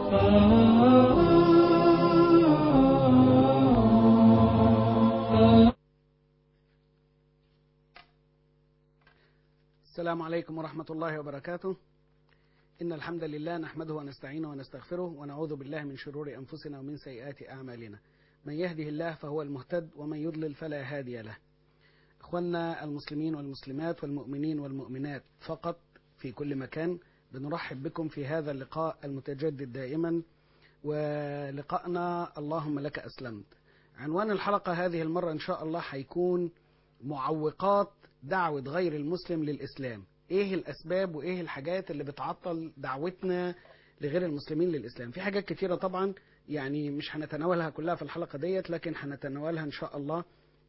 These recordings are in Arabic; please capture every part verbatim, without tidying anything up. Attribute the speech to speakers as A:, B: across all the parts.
A: السلام عليكم ورحمة الله وبركاته. إن الحمد لله نحمده ونستعينه ونستغفره ونعوذ بالله من شرور أنفسنا ومن سيئات أعمالنا. من يهده الله فهو المهتد ومن يضلل فلا هادي له. أخواننا المسلمين والمسلمات والمؤمنين والمؤمنات فقط في كل مكان، بنرحب بكم في هذا اللقاء المتجدد دائما، ولقاءنا اللهم لك أسلمت. عنوان الحلقة هذه المرة إن شاء الله هيكون معوقات دعوة غير المسلم للإسلام. إيه الأسباب وإيه الحاجات اللي بتعطل دعوتنا لغير المسلمين للإسلام؟ في حاجات كتيرة طبعا، يعني مش هنتناولها كلها في الحلقة ديت، لكن هنتناولها إن شاء الله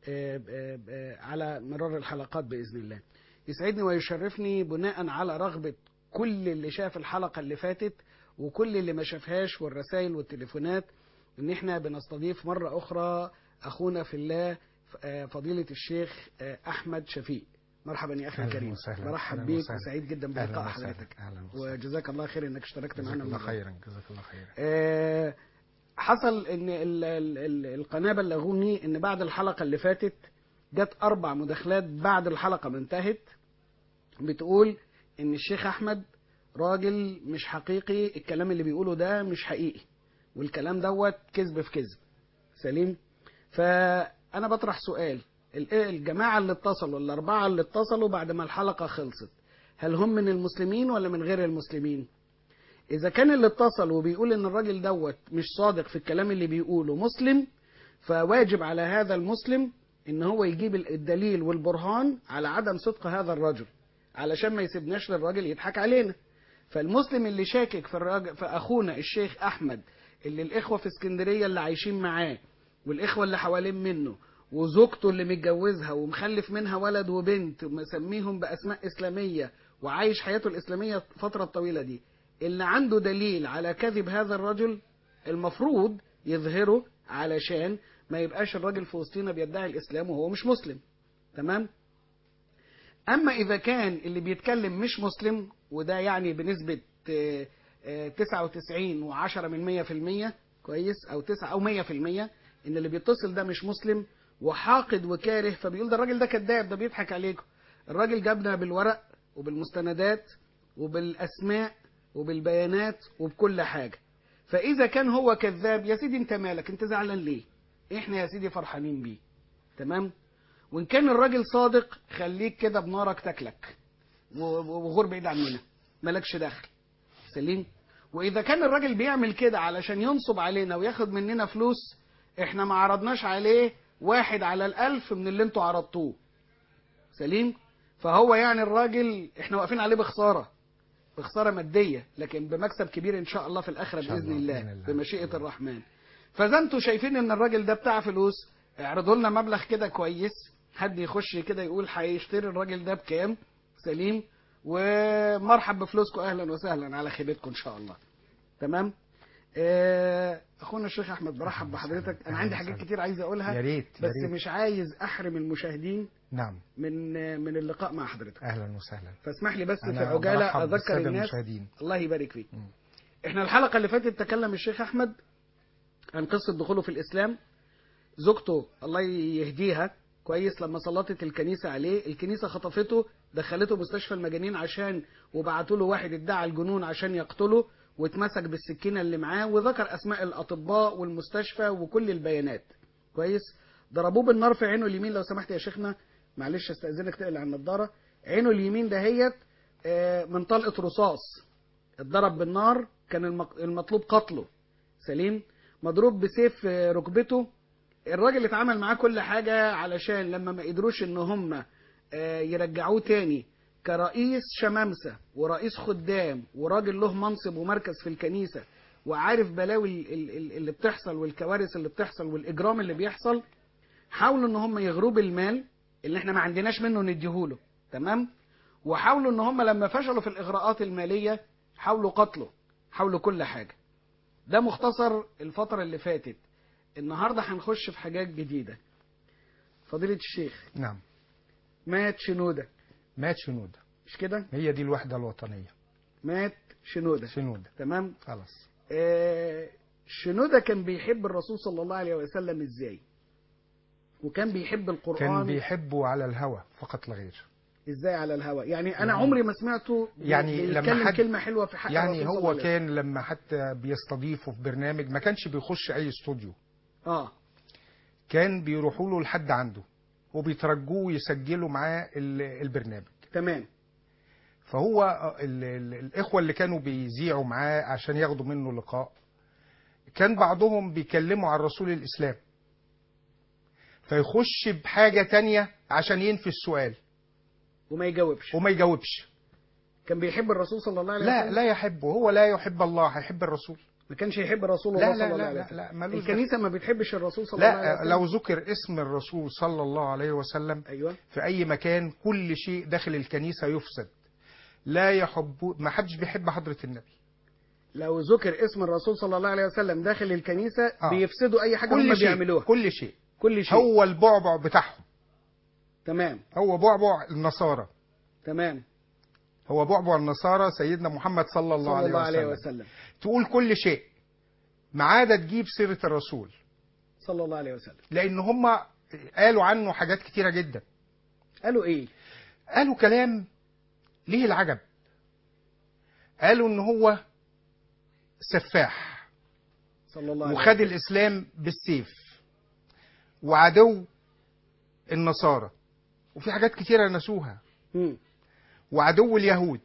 A: على مرار الحلقات بإذن الله. يسعدني ويشرفني بناء على رغبة كل اللي شاف الحلقة اللي فاتت وكل اللي ما شافهاش والرسائل والتليفونات، إن إحنا بنستضيف مرة أخرى أخونا في الله فضيلة الشيخ أحمد شفيق. مرحبا يا أخي الكريم، مرحب بيك وسعيد جدا بلقاء حضرتك، وجزاك الله خير إنك اشتركت معنا.
B: جزاك الله خيرا. جزاك الله خير.
A: آه حصل إن ال ال ال القناة بلغوني إن بعد الحلقة اللي فاتت جت أربع مداخلات بعد الحلقة ما انتهت بتقول إن الشيخ أحمد راجل مش حقيقي، الكلام اللي بيقوله ده مش حقيقي، والكلام دوت كذب في كذب. سليم. فأنا بطرح سؤال، الجماعة اللي اتصلوا، الأربعة اللي اتصلوا بعد ما الحلقة خلصت، هل هم من المسلمين ولا من غير المسلمين؟ إذا كان اللي اتصل وبيقول إن الراجل دوت مش صادق في الكلام اللي بيقوله مسلم، فواجب على هذا المسلم إن هو يجيب الدليل والبرهان على عدم صدق هذا الرجل، علشان ما يسيبناش للراجل يضحك علينا. فالمسلم اللي شاكك في الراجل، في أخونا الشيخ أحمد، اللي الإخوة في اسكندرية اللي عايشين معاه والإخوة اللي حوالين منه وزوجته اللي متجوزها ومخلف منها ولد وبنت ومسميهم بأسماء إسلامية وعايش حياته الإسلامية فترة طويلة دي، اللي عنده دليل على كذب هذا الرجل المفروض يظهره علشان ما يبقاش الراجل في وسطنا بيدعي الإسلام وهو مش مسلم. تمام؟ أما إذا كان اللي بيتكلم مش مسلم، وده يعني بنسبة تسعة وتسعين وعشرة من مية في المية، كويس، أو تسعة أو مية في المية، إن اللي بيتصل ده مش مسلم وحاقد وكاره، فبيقول ده الراجل ده كذاب، ده بيضحك عليكم. الراجل جابنا بالورق وبالمستندات وبالأسماء وبالبيانات وبكل حاجة. فإذا كان هو كذاب، يا سيدي انت مالك، انت زعلان ليه؟ احنا يا سيدي فرحانين بيه. تمام؟ وإن كان الراجل صادق، خليك كده بنارك تاكلك وغور بعيد عننا، مالكش دخل. سليم؟ وإذا كان الراجل بيعمل كده علشان ينصب علينا وياخد مننا فلوس، احنا ما عرضناش عليه واحد على الألف من اللي انتوا عرضتوه. سليم؟ فهو يعني الراجل احنا واقفين عليه بخسارة، بخسارة مادية، لكن بمكسب كبير ان شاء الله في الآخرة بإذن الله, الله بمشيئة الرحمن. فإذا انتوا شايفين ان الراجل ده بتاع فلوس، اعرضوا لنا مبلغ كده كويس، حد يخش كده يقول هيشتري الراجل ده بكام. سليم؟ ومرحب بفلوسكم، اهلا وسهلا على خيبتكم ان شاء الله. تمام؟ اخونا الشيخ احمد، برحب بحضرتك. انا عندي حاجات كتير عايز اقولها،
B: يا ريت
A: بس
B: يا ريت.
A: مش عايز احرم المشاهدين
B: نعم
A: من من اللقاء مع حضرتك.
B: اهلا وسهلا.
A: فاسمح لي بس في عجاله اذكر الناس. المشاهدين. الله يبارك فيك. م. احنا الحلقه اللي فاتت تكلم الشيخ احمد عن قصه دخوله في الاسلام. زوجته الله يهديها، كويس، لما سلطت الكنيسه عليه، الكنيسه خطفته دخلته مستشفى المجانين عشان، وبعتوا له واحد ادعى الجنون عشان يقتله، واتمسك بالسكينه اللي معاه، وذكر اسماء الاطباء والمستشفى وكل البيانات. كويس. ضربوه بالنار في عينه اليمين. لو سمحت يا شيخنا، معلش استاذنك تقلع النضاره. عينه اليمين دهيت من طلقه رصاص، اتضرب بالنار، كان المطلوب قتله. سليم؟ مضروب بسيف ركبته. الراجل اتعامل معاه كل حاجه علشان لما ما قدروش ان هم يرجعوه تاني كرئيس شمامسة ورئيس خدام وراجل له منصب ومركز في الكنيسة وعارف بلاوي اللي بتحصل والكوارث اللي بتحصل والإجرام اللي بيحصل، حاولوا ان هم يغروه بالمال اللي احنا ما عندناش منه نديهوله. تمام؟ وحاولوا ان هم لما فشلوا في الإغراءات المالية حاولوا قتله، حاولوا كل حاجة. ده مختصر الفترة اللي فاتت. النهاردة هنخش في حاجات جديدة. فضيلة الشيخ.
B: نعم.
A: مات شنودة.
B: مات شنودة،
A: مش كده؟
B: هي دي الوحدة الوطنية.
A: مات شنودة.
B: شنودة.
A: تمام؟
B: خلاص.
A: آه، شنودة كان بيحب الرسول صلى الله عليه وسلم ازاي؟ وكان بيحب القرآن
B: كان بيحبه على الهوى فقط لا غير.
A: ازاي على الهوى؟ يعني انا
B: يعني
A: عمري ما سمعته بي-
B: يعني لما
A: بيتكلم
B: حد
A: كلمة حلوة في حق
B: يعني
A: الرسول صلى الله
B: هو
A: عليه وسلم.
B: كان لما حتى بيستضيفه في برنامج ما كانش بيخش اي استوديو،
A: اه
B: كان بيروحوا له لحد عنده وبيترجوه يسجلوا معاه ال- البرنامج.
A: تمام.
B: فهو ال ال الاخوه اللي كانوا بيذيعوا معاه عشان ياخدوا منه لقاء، كان بعضهم بيكلموا عن رسول الاسلام فيخش بحاجه تانية عشان ينفي السؤال
A: وما يجاوبش.
B: وما يجاوبش.
A: كان بيحب الرسول صلى الله عليه
B: لا
A: وسلم؟
B: لا يحبه، هو لا يحب الله، هيحب الرسول.
A: ما كانش يحب رسول الله
B: لا
A: صلى
B: لا
A: الله
B: لا
A: عليه
B: لا
A: وسلم.
B: لا ملوش
A: الكنيسة ما بتحبش الرسول صلى الله عليه
B: لا
A: وسلم؟
B: لو ذكر اسم الرسول صلى الله عليه وسلم
A: ايوه.
B: في اي مكان كل شيء داخل الكنيسه يفسد. لا يحب، ما حدش بيحب حضره النبي.
A: لو ذكر اسم الرسول صلى الله عليه وسلم داخل الكنيسة
B: آه.
A: بيفسدوا اي حاجة
B: كل
A: هم
B: شيء
A: بيعملوها.
B: كل شيء
A: كل شيء.
B: هو البعبع بتاعهم.
A: تمام.
B: هو بعبع النصارى.
A: تمام.
B: هو بعبع النصارى سيدنا محمد صلى الله,
A: صلى
B: عليه,
A: الله عليه
B: وسلم.
A: وسلم.
B: تقول كل شيء ما عدا تجيب سيرة الرسول
A: صلى الله عليه وسلم.
B: لأن هم قالوا عنه حاجات كتيرة جدا.
A: قالوا ايه؟
B: قالوا كلام ليه العجب. قالوا ان هو سفاح
A: صلى الله عليه
B: وخد
A: وسلم.
B: الإسلام بالسيف وعدو النصارى، وفي حاجات كتيرة نسوها،
A: مم.
B: وعدو اليهود،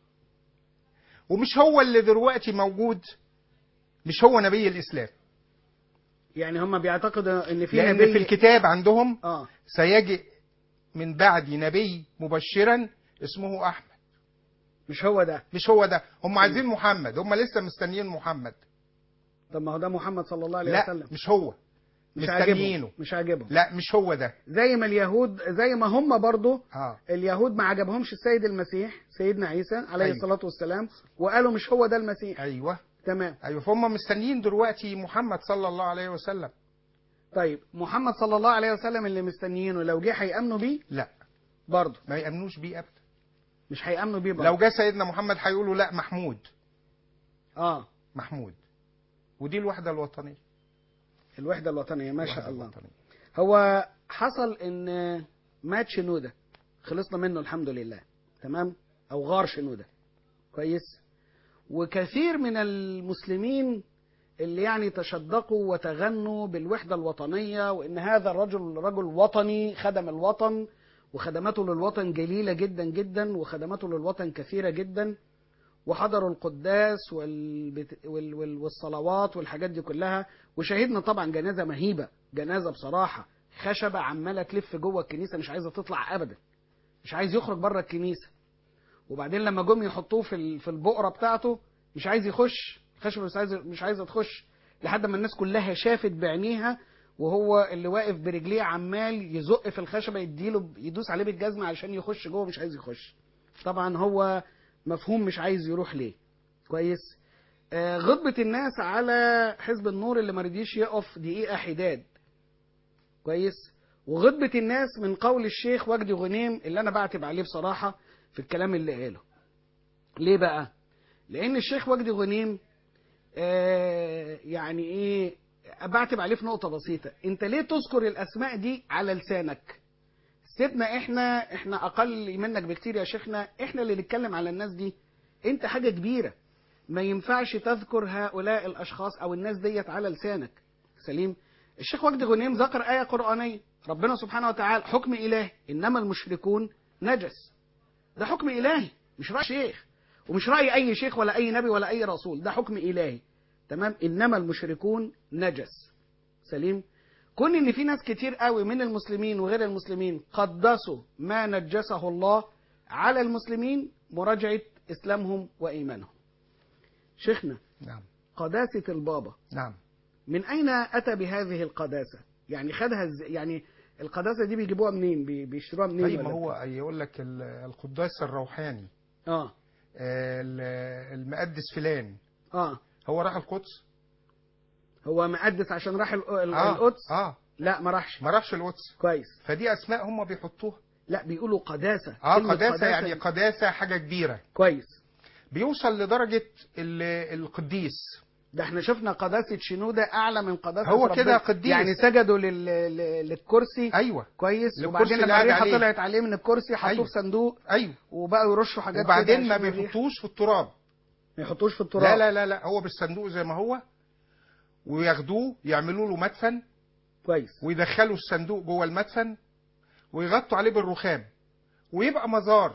B: ومش هو اللي دلوقتي موجود، مش هو نبي الإسلام.
A: يعني هم بيعتقدوا ان في
B: لأن
A: نبي
B: في الكتاب عندهم
A: اه
B: سيجي من بعد نبي مبشرا اسمه أحمد.
A: مش هو ده.
B: مش هو ده، هم عايزين محمد، هم لسه مستنيين محمد.
A: طب ما هو ده محمد صلى الله عليه
B: لا
A: وسلم.
B: مش هو،
A: مش
B: مستنيينه.
A: عاجبهم. مش عاجبهم.
B: لا مش هو ده.
A: زي ما اليهود، زي ما هم برضو
B: اه
A: اليهود ما عجبهمش السيد المسيح سيدنا عيسى عليه
B: أيوة.
A: الصلاة والسلام، وقالوا مش هو ده المسيح.
B: ايوه
A: تمام.
B: ايوه فهم مستنيين دلوقتي محمد صلى الله عليه وسلم.
A: طيب محمد صلى الله عليه وسلم اللي مستنيينه لو جه هيأمنوا بيه؟
B: لا
A: برضه
B: ما يأمنوش بيه ابدا.
A: مش هيأمنوا بيه برضه.
B: لو جه سيدنا محمد هيقولوا لا محمود.
A: اه
B: محمود. ودي الوحدة الوطنية.
A: الوحدة الوطنية ما
B: الوحدة
A: شاء الله.
B: الوطنية.
A: هو حصل ان مات شنودة، خلصنا منه الحمد لله. تمام. او غار شنودة. كويس. وكثير من المسلمين اللي يعني تشدقوا وتغنوا بالوحدة الوطنية، وان هذا الرجل رجل وطني خدم الوطن، وخدمته للوطن جليلة جدا جدا، وخدمته للوطن كثيرة جدا، وحضروا القداس والبت... وال... وال... والصلوات والحاجات دي كلها. وشاهدنا طبعا جنازة مهيبة، جنازة بصراحة خشبة عمالة تلف جوه الكنيسة مش عايزة تطلع أبدا، مش عايز يخرج بره الكنيسة. وبعدين لما جم يحطوه في ال... في البقرة بتاعته مش عايز يخش، الخشبة مش عايزة مش عايزة تخش، لحد ما الناس كلها شافت بعينيها، وهو اللي واقف برجليه عمال يزق في الخشبة، يديله يدوس عليه بالجزمة عشان يخش جوه، مش عايز يخش. طبعا هو مفهوم مش عايز يروح ليه. كويس. آه غضبة الناس على حزب النور اللي ما رضيش يقف دقيقة حداد. كويس. وغضبة الناس من قول الشيخ وجدي غنيم اللي انا بعتب عليه بصراحة في الكلام اللي قاله. ليه بقى؟ لان الشيخ وجدي غنيم آه يعني ايه، بعتب عليه في نقطة بسيطة. انت ليه تذكر الاسماء دي على لسانك؟ سيبنا احنا احنا اقل منك بكتير يا شيخنا، احنا اللي نتكلم على الناس دي. انت حاجة كبيرة، ما ينفعش تذكر هؤلاء الاشخاص او الناس ديت على لسانك. سليم. الشيخ وجدي غنيم ذكر آية قرآنية، ربنا سبحانه وتعالى حكم إلهي إنما المشركون نجس. ده حكم إلهي مش رأي شيخ، ومش رأي أي شيخ ولا أي نبي ولا أي رسول، ده حكم إلهي. تمام. إنما المشركون نجس. سليم. كون ان في ناس كتير قوي من المسلمين وغير المسلمين قدسوا ما نجسه الله على المسلمين، مراجعة اسلامهم وايمانهم. شيخنا.
B: نعم.
A: قداسة البابا.
B: نعم.
A: من اين اتى بهذه القداسة؟ يعني خدها يعني القداسة دي بيجيبوها منين؟ بيشتروها منين؟
B: طيب ما هو يقول لك القداس الروحاني
A: اه
B: المقدس فلان
A: اه
B: هو راح القدس.
A: هو مقدس عشان راح
B: آه.
A: القدس؟
B: اه
A: لا ما راحش.
B: ما راحش القدس.
A: كويس.
B: فدي اسماء هم بيحطوها.
A: لا بيقولوا قداسة.
B: اه قداسة, قداسة يعني قداسة حاجة كبيرة.
A: كويس.
B: بيوصل لدرجة القديس
A: ده احنا شفنا قداسة شنودة اعلى من قداسة
B: هو
A: ربنا.
B: كده قديس.
A: يعني سجدوا لل... لل- للكرسي.
B: ايوه
A: كويس.
B: للكرسي
A: وبعدين
B: اللي
A: لما
B: قاعد
A: الريحة
B: عليه.
A: طلعت عليه من الكرسي حطوه
B: أيوة.
A: في صندوق
B: ايوه
A: وبقوا يرشوا حاجات
B: وبعدين
A: كده
B: ما
A: عشان الريحة.
B: بيحطوش في التراب.
A: ما يحطوش في التراب.
B: لا لا لا لا هو بالصندوق زي ما هو، وياخدوه يعملوا له مدفن،
A: كويس.
B: ويدخلوا الصندوق جوه المدفن ويغطوا عليه بالرخام ويبقى مزار.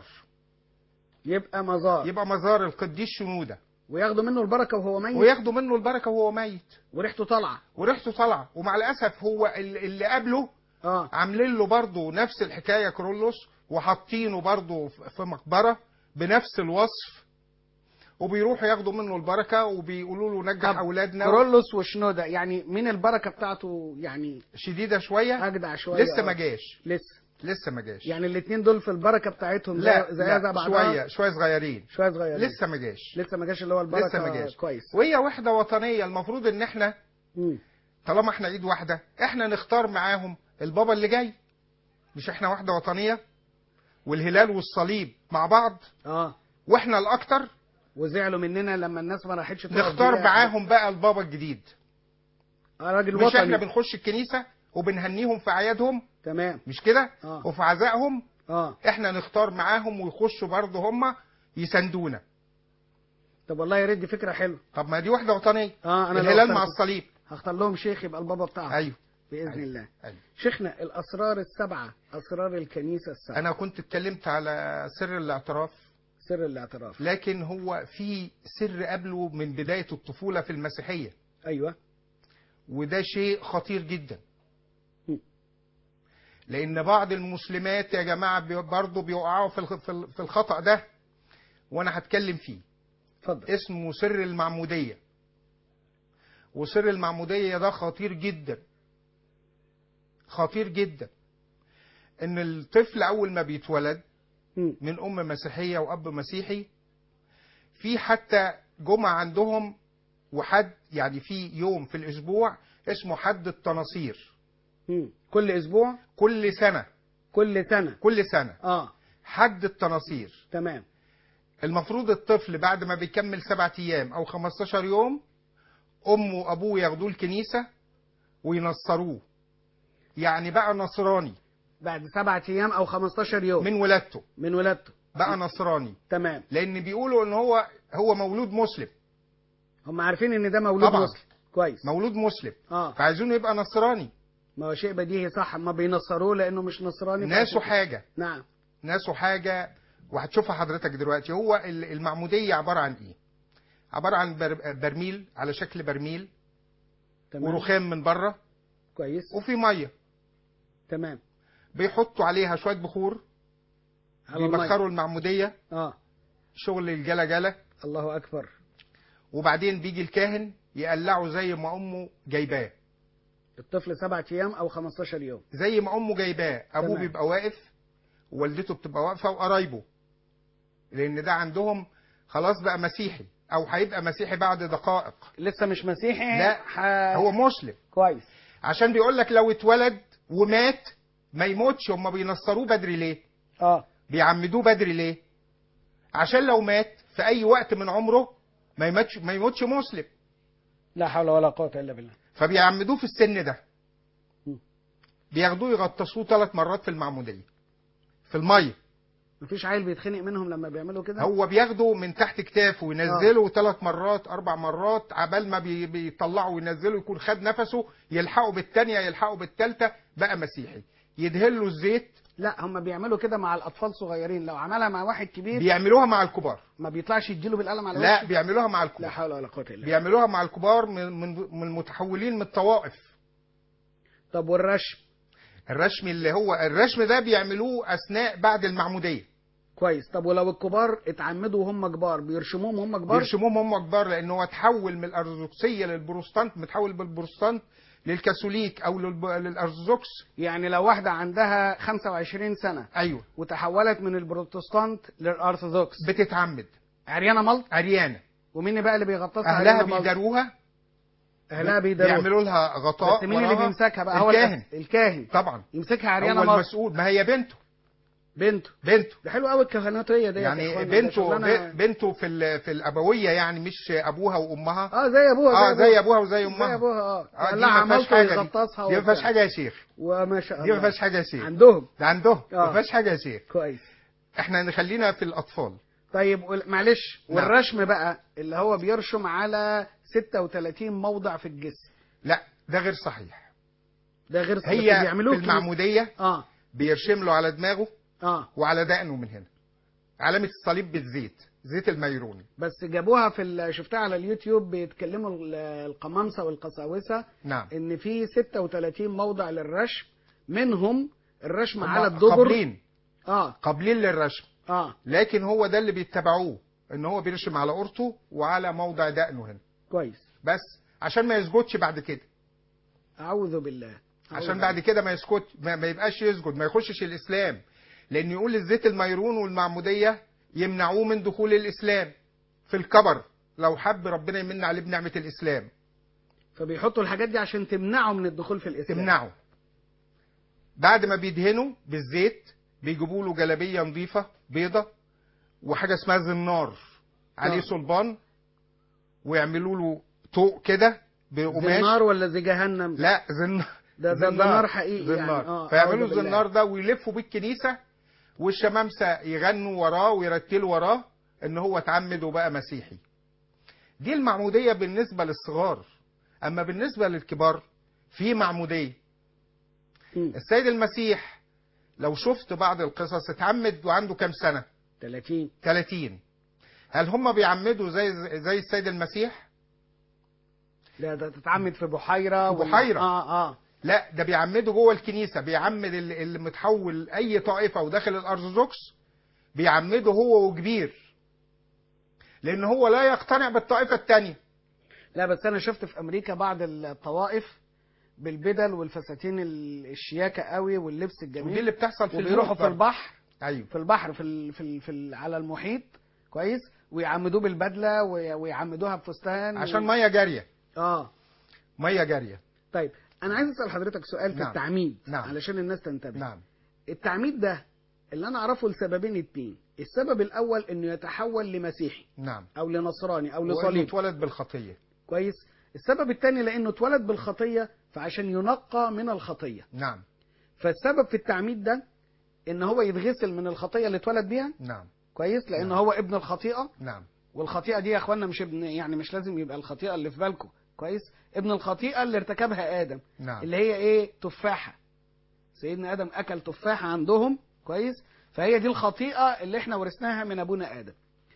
A: يبقى مزار.
B: يبقى مزار القديس شنودة،
A: وياخدوا منه البركة وهو ميت.
B: وياخدوا منه البركة وهو ميت،
A: وريحته طالعة.
B: وريحته طالعه. ومع الاسف هو اللي اللي قبله
A: اه
B: عاملين له برضه نفس الحكايه كرولوس، وحاطينه برضه في مقبره بنفس الوصف، وبيروحوا ياخدوا منه البركه وبيقولوا له نجح
A: طب
B: اولادنا.
A: كورولوس وشنودة يعني مين البركة بتاعته يعني
B: شديده شويه.
A: اجدع شوية؟
B: لسه ما
A: آه.
B: جاش.
A: لسه
B: لسه ما جاش.
A: يعني الاثنين دول في البركة بتاعتهم
B: لا
A: زي زي
B: لا
A: بعضها.
B: شويه شويه صغيرين.
A: شويه صغيرين.
B: لسه ما جاش.
A: لسه ما جاش اللي هو البركة.
B: لسه ما جاش.
A: كويس.
B: وهي وحده وطنيه. المفروض ان احنا
A: مم.
B: طالما احنا ايد واحده احنا نختار معاهم البابا اللي جاي. مش احنا وحده وطنيه والهلال والصليب مع بعض
A: اه
B: واحنا الاكتر.
A: وزعلوا مننا لما الناس ما راحتش تقف
B: نختار
A: دقيقة.
B: معاهم بقى البابا الجديد.
A: آه راجل
B: مش
A: وطني.
B: احنا بنخش الكنيسه وبنهنيهم في اعيادهم،
A: تمام.
B: مش كده؟
A: آه.
B: وفي عزائهم
A: اه
B: احنا نختار معاهم ويخشوا برضه هم يساندونا.
A: طب والله يا ريت، دي فكرة حلوة.
B: طب ما دي وحده وطنيه.
A: اه انا لو
B: الهلال مع
A: اخترت-
B: الصليب.
A: هختار لهم شيخ يبقى البابا بتاعهم.
B: ايوه
A: باذن
B: أيوة.
A: الله.
B: أيوة.
A: شيخنا الاسرار السبعة، اسرار الكنيسة السبعة.
B: انا كنت اتكلمت على سر الاعتراف،
A: سر الاعتراف.
B: لكن هو في سر قبله من بدايه الطفوله في المسيحيه،
A: ايوه.
B: وده شيء خطير جدا.
A: م.
B: لان بعض المسلمات يا جماعه بي- برضه بيقعوا في الخ- في ال- في الخطأ ده، وانا هتكلم فيه.
A: اتفضل.
B: اسمه سر المعموديه. وسر المعموديه ده خطير جدا، خطير جدا. ان الطفل اول ما بيتولد
A: م.
B: من ام مسيحيه واب مسيحي، في حتى جمعه عندهم وحد، يعني في يوم في الاسبوع اسمه حد التناصير.
A: م. كل اسبوع.
B: كل سنه.
A: كل سنة.
B: كل سنه
A: اه
B: حد التناصير.
A: تمام.
B: المفروض الطفل بعد ما بيكمل سبعة ايام او خمستاشر يوم امه وابوه ياخدوه الكنيسه وينصروه، يعني بقى نصراني
A: بعد سبعة ايام او خمستاشر يوم
B: من ولادته.
A: من ولادته
B: بقى نصراني.
A: تمام.
B: لان بيقولوا ان هو هو مولود مسلم.
A: هم عارفين ان ده مولود
B: طبعا.
A: مسلم. كويس.
B: مولود مسلم.
A: اه
B: فعايزينه يبقى نصراني.
A: ما هو شيء بديهي صح، ما بينصروه لانه مش نصراني.
B: ناسه
A: فعشان-
B: حاجه.
A: نعم.
B: ناسه حاجه وهتشوفها حضرتك دلوقتي. هو ال- المعموديه عباره عن ايه؟ عباره عن بر- برميل على شكل برميل،
A: تمام.
B: ورخام من بره،
A: كويس.
B: وفي ميه.
A: تمام.
B: بيحطوا عليها شويه بخور،
A: على المية.
B: بيبخروا المعموديه،
A: اه
B: شغل الجلا جلا.
A: الله اكبر.
B: وبعدين بيجي الكاهن يقلعه زي ما امه جايباه.
A: الطفل سبعة ايام او خمستاشر يوم.
B: زي ما امه جايباه. ابوه
A: تمام.
B: بيبقى واقف، ووالدته بتبقى واقفه، وقرايبه، لان ده عندهم خلاص بقى مسيحي او هيبقى مسيحي بعد دقائق.
A: لسه مش مسيحي.
B: لا
A: ح...
B: هو مسلم.
A: كويس.
B: عشان بيقول لك لو اتولد ومات ما يموتش. هم بينصروه بدري ليه؟
A: اه
B: بيعمدوه بدري ليه؟ عشان لو مات في اي وقت من عمره ما يموتش ما يموتش مسلم.
A: لا حول ولا قوة الا بالله.
B: فبيعمدوه في السن ده.
A: م.
B: بياخدوه يغطسوه ثلاث مرات في المعموديه في الميه.
A: مفيش عيل بيتخنق منهم لما بيعملوا كده؟
B: هو بياخده من تحت كتافه وينزله ثلاث مرات اربع مرات، عبال ما بي- بيطلعوا وينزله يكون خد نفسه، يلحقوا بالثانيه يلحقوا بالثالثه بقى مسيحي. يدهن له الزيت.
A: لا هم بيعملوا كده مع الاطفال صغيرين، لو عملها مع واحد كبير
B: بيعملوها مع الكبار.
A: ما بيطلعش يديله بالقلم على
B: لا
A: وشه؟
B: بيعملوها مع
A: لا
B: الكبار.
A: حول ولا قوة الا بالله.
B: بيعملوها مع الكبار من من من المتحولين من الطوائف.
A: طب والرشم؟
B: الرشم اللي هو الرشم ده بيعملوه اثناء بعد المعموديه.
A: كويس. طب ولو الكبار اتعمدوا وهم كبار بيرشموهم وهم كبار؟
B: بيرشموهم هم كبار، لان هو اتحول من الارثوذكسيه للبروتستانت، متحول بالبروتستانت للكاثوليك او للب- للارثوذكس.
A: يعني لو واحدة عندها خمسة وعشرين سنة
B: ايوه
A: وتحولت من البروتستانت للارثوذكس
B: بتتعمد
A: عريانة ملط؟
B: عريانه.
A: ومين بقى اللي بيغطسها؟
B: اهلها
A: عريانة ملط؟
B: بيداروها.
A: اهلها بيداروها.
B: بيعملوا لها غطاء.
A: بس مين اللي
B: وراها.
A: بيمسكها بقى؟ هو
B: الكاهن.
A: الكاهن.
B: طبعا
A: يمسكها عريانة
B: هو
A: ملط.
B: المسؤول، ما هي بنته.
A: بنته
B: بنته
A: ده حلو قوي الكهنوتيه دي
B: يعني بنته ب- بنته في ال- في الابويه، يعني مش ابوها وامها.
A: اه زي ابوها
B: اه
A: زي
B: زي
A: ابوها
B: ابوها وزي امها.
A: زي ابوها اه
B: اه
A: قال
B: دي
A: لها
B: ما فيهاش
A: عملته
B: حاجه، دي
A: ويغطسها
B: دي ما فيهاش
A: وبتاع.
B: حاجه يا شيخ،
A: وما شاء
B: دي ما
A: الله
B: فيهاش حاجه يا شيخ.
A: عندهم
B: ده عندهم ما
A: آه.
B: فيهاش حاجه يا شيخ.
A: كويس.
B: احنا نخلينا في الاطفال.
A: طيب وال- معلش
B: نعم.
A: والرشم بقى اللي هو بيرشم على ستة وثلاثين موضع في الجسم
B: لا ده غير صحيح.
A: ده غير صحيح.
B: هي
A: بيعملوه
B: في
A: في الكنيسة.
B: المعموديه
A: اه
B: بيرشم له على دماغه
A: اه
B: وعلى دقنه من هنا علامه الصليب بالزيت، زيت الميرون.
A: بس جابوها في ال- شفتها على اليوتيوب بيتكلموا ال- القمامسه والقساوسه
B: نعم.
A: ان في ستة وثلاثين موضع للرشم، منهم الرشم
B: هم
A: على الدبر.
B: قابلين
A: اه
B: قابلين للرشم،
A: اه
B: لكن هو ده اللي بيتبعوه، ان هو بيرشم على قرطه وعلى موضع دقنه هنا
A: كويس.
B: بس، عشان ما يسجدش بعد كده،
A: اعوذ بالله. أعوذ
B: عشان
A: بالله.
B: بعد كده ما يسكت، ما, ما يبقاش يسجد، ما يخشش الاسلام، لان يقول الزيت الميرون والمعموديه يمنعوه من دخول الاسلام في الكبر، لو حب ربنا يمن عليه بنعمه الاسلام.
A: فبيحطوا الحاجات دي عشان تمنعه من الدخول في الاسلام.
B: تمنعه. بعد ما بيدهنوا بالزيت بيجيبوا له جلابيه نظيفه بيضه وحاجه اسمها زنار عليه
A: آه.
B: صلبان، ويعملوا له طوق كده بقماش.
A: زنار ولا زي جهنم؟
B: لا زنار.
A: ده ده زنار حقيقي
B: زنار.
A: يعني. اه
B: فيعملوا
A: أعوذ بالله.
B: الزنار ده ويلفوا بيه الكنيسه، والشمامسه يغنوا وراه ويرتلوا وراه ان هو اتعمد وبقى مسيحي. دي المعموديه بالنسبه للصغار. اما بالنسبه للكبار في معموديه.
A: مم.
B: السيد المسيح لو شفت بعض القصص اتعمد وعنده كام سنه؟
A: ثلاثين.
B: ثلاثين. هل هم بيعمدوا زي زي السيد المسيح؟
A: لا ده تتعمد في بحيره.
B: في
A: ولا-
B: بحيرة.
A: اه اه
B: لا ده بيعمدوا جوه الكنيسه، بيعمد اللي اللي متحول اي طائفه وداخل الارثوذكس، بيعمده هو وكبير، لان هو لا يقتنع بالطائفه الثانيه.
A: لا بس انا شفت في امريكا بعض الطوائف بالبدل والفساتين ال- الشياكه قوي واللبس الجميل،
B: ودي اللي بتحصل في
A: وبيروحوا
B: الموت
A: في
B: برضه.
A: البحر.
B: ايوه
A: في البحر في ال... في ال... في ال... على المحيط كويس، ويعمدوه بالبدله وي... ويعمدوها بفستان
B: عشان
A: و...
B: ميه جاريه.
A: اه
B: ميه جاريه.
A: طيب انا عايز اسال حضرتك سؤال في
B: نعم.
A: التعميد
B: نعم.
A: علشان الناس تنتبه.
B: نعم.
A: التعميد ده اللي انا اعرفه لسببين اتنين. السبب الاول انه يتحول لمسيحي
B: نعم.
A: او لنصراني او
B: وانه
A: لصليب.
B: اتولد بالخطيه.
A: كويس. السبب الثاني لانه اتولد بالخطيه فعشان ينقى من الخطيه.
B: نعم.
A: فالسبب في التعميد ده ان هو يتغسل من الخطيه اللي اتولد بيها.
B: نعم.
A: كويس لان
B: نعم.
A: هو ابن الخطيئه.
B: نعم.
A: والخطيئه دي يا اخوانا مش ابن، يعني مش لازم يبقى الخطيئه اللي في بالكم. كويس. ابن الخطيئه اللي ارتكبها ادم.
B: نعم.
A: اللي هي ايه؟ تفاحه. سيدنا ادم اكل تفاحه عندهم. كويس. فهي دي الخطيئه اللي احنا ورثناها من ابونا ادم.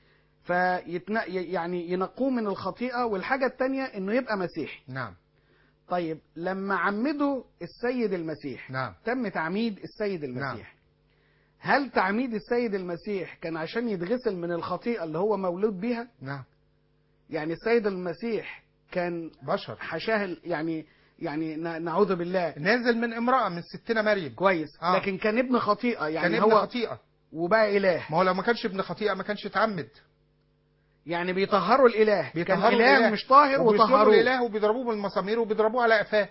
A: فيتن... يعني ينقوه من الخطيئه. والحاجه الثانيه انه يبقى مسيحي.
B: نعم.
A: طيب لما عمدوا السيد المسيح
B: نعم.
A: تم تعميد السيد المسيح. هل تعميد السيد المسيح كان عشان يتغسل من الخطيئة اللي هو مولود بيها؟
B: نعم.
A: يعني السيد المسيح كان
B: بشر.
A: حشاه يعني يعني ن- نعوذ بالله.
B: نازل من امراه من ستنا مريم.
A: كويس.
B: آه.
A: لكن كان ابن خطيئة يعني
B: كان ابن
A: هو
B: خطيئه.
A: وبقى إله.
B: ما هو لو ما كانش ابن خطيئه ما كانش اتعمد.
A: يعني بيطهروا الإله. كان
B: بيطهروا
A: إله
B: الإله.
A: مش طاهر
B: وبيصلبوا
A: وطهروه.
B: الإله وبيضربوه بالمسامير وبيضربوه على قفاه.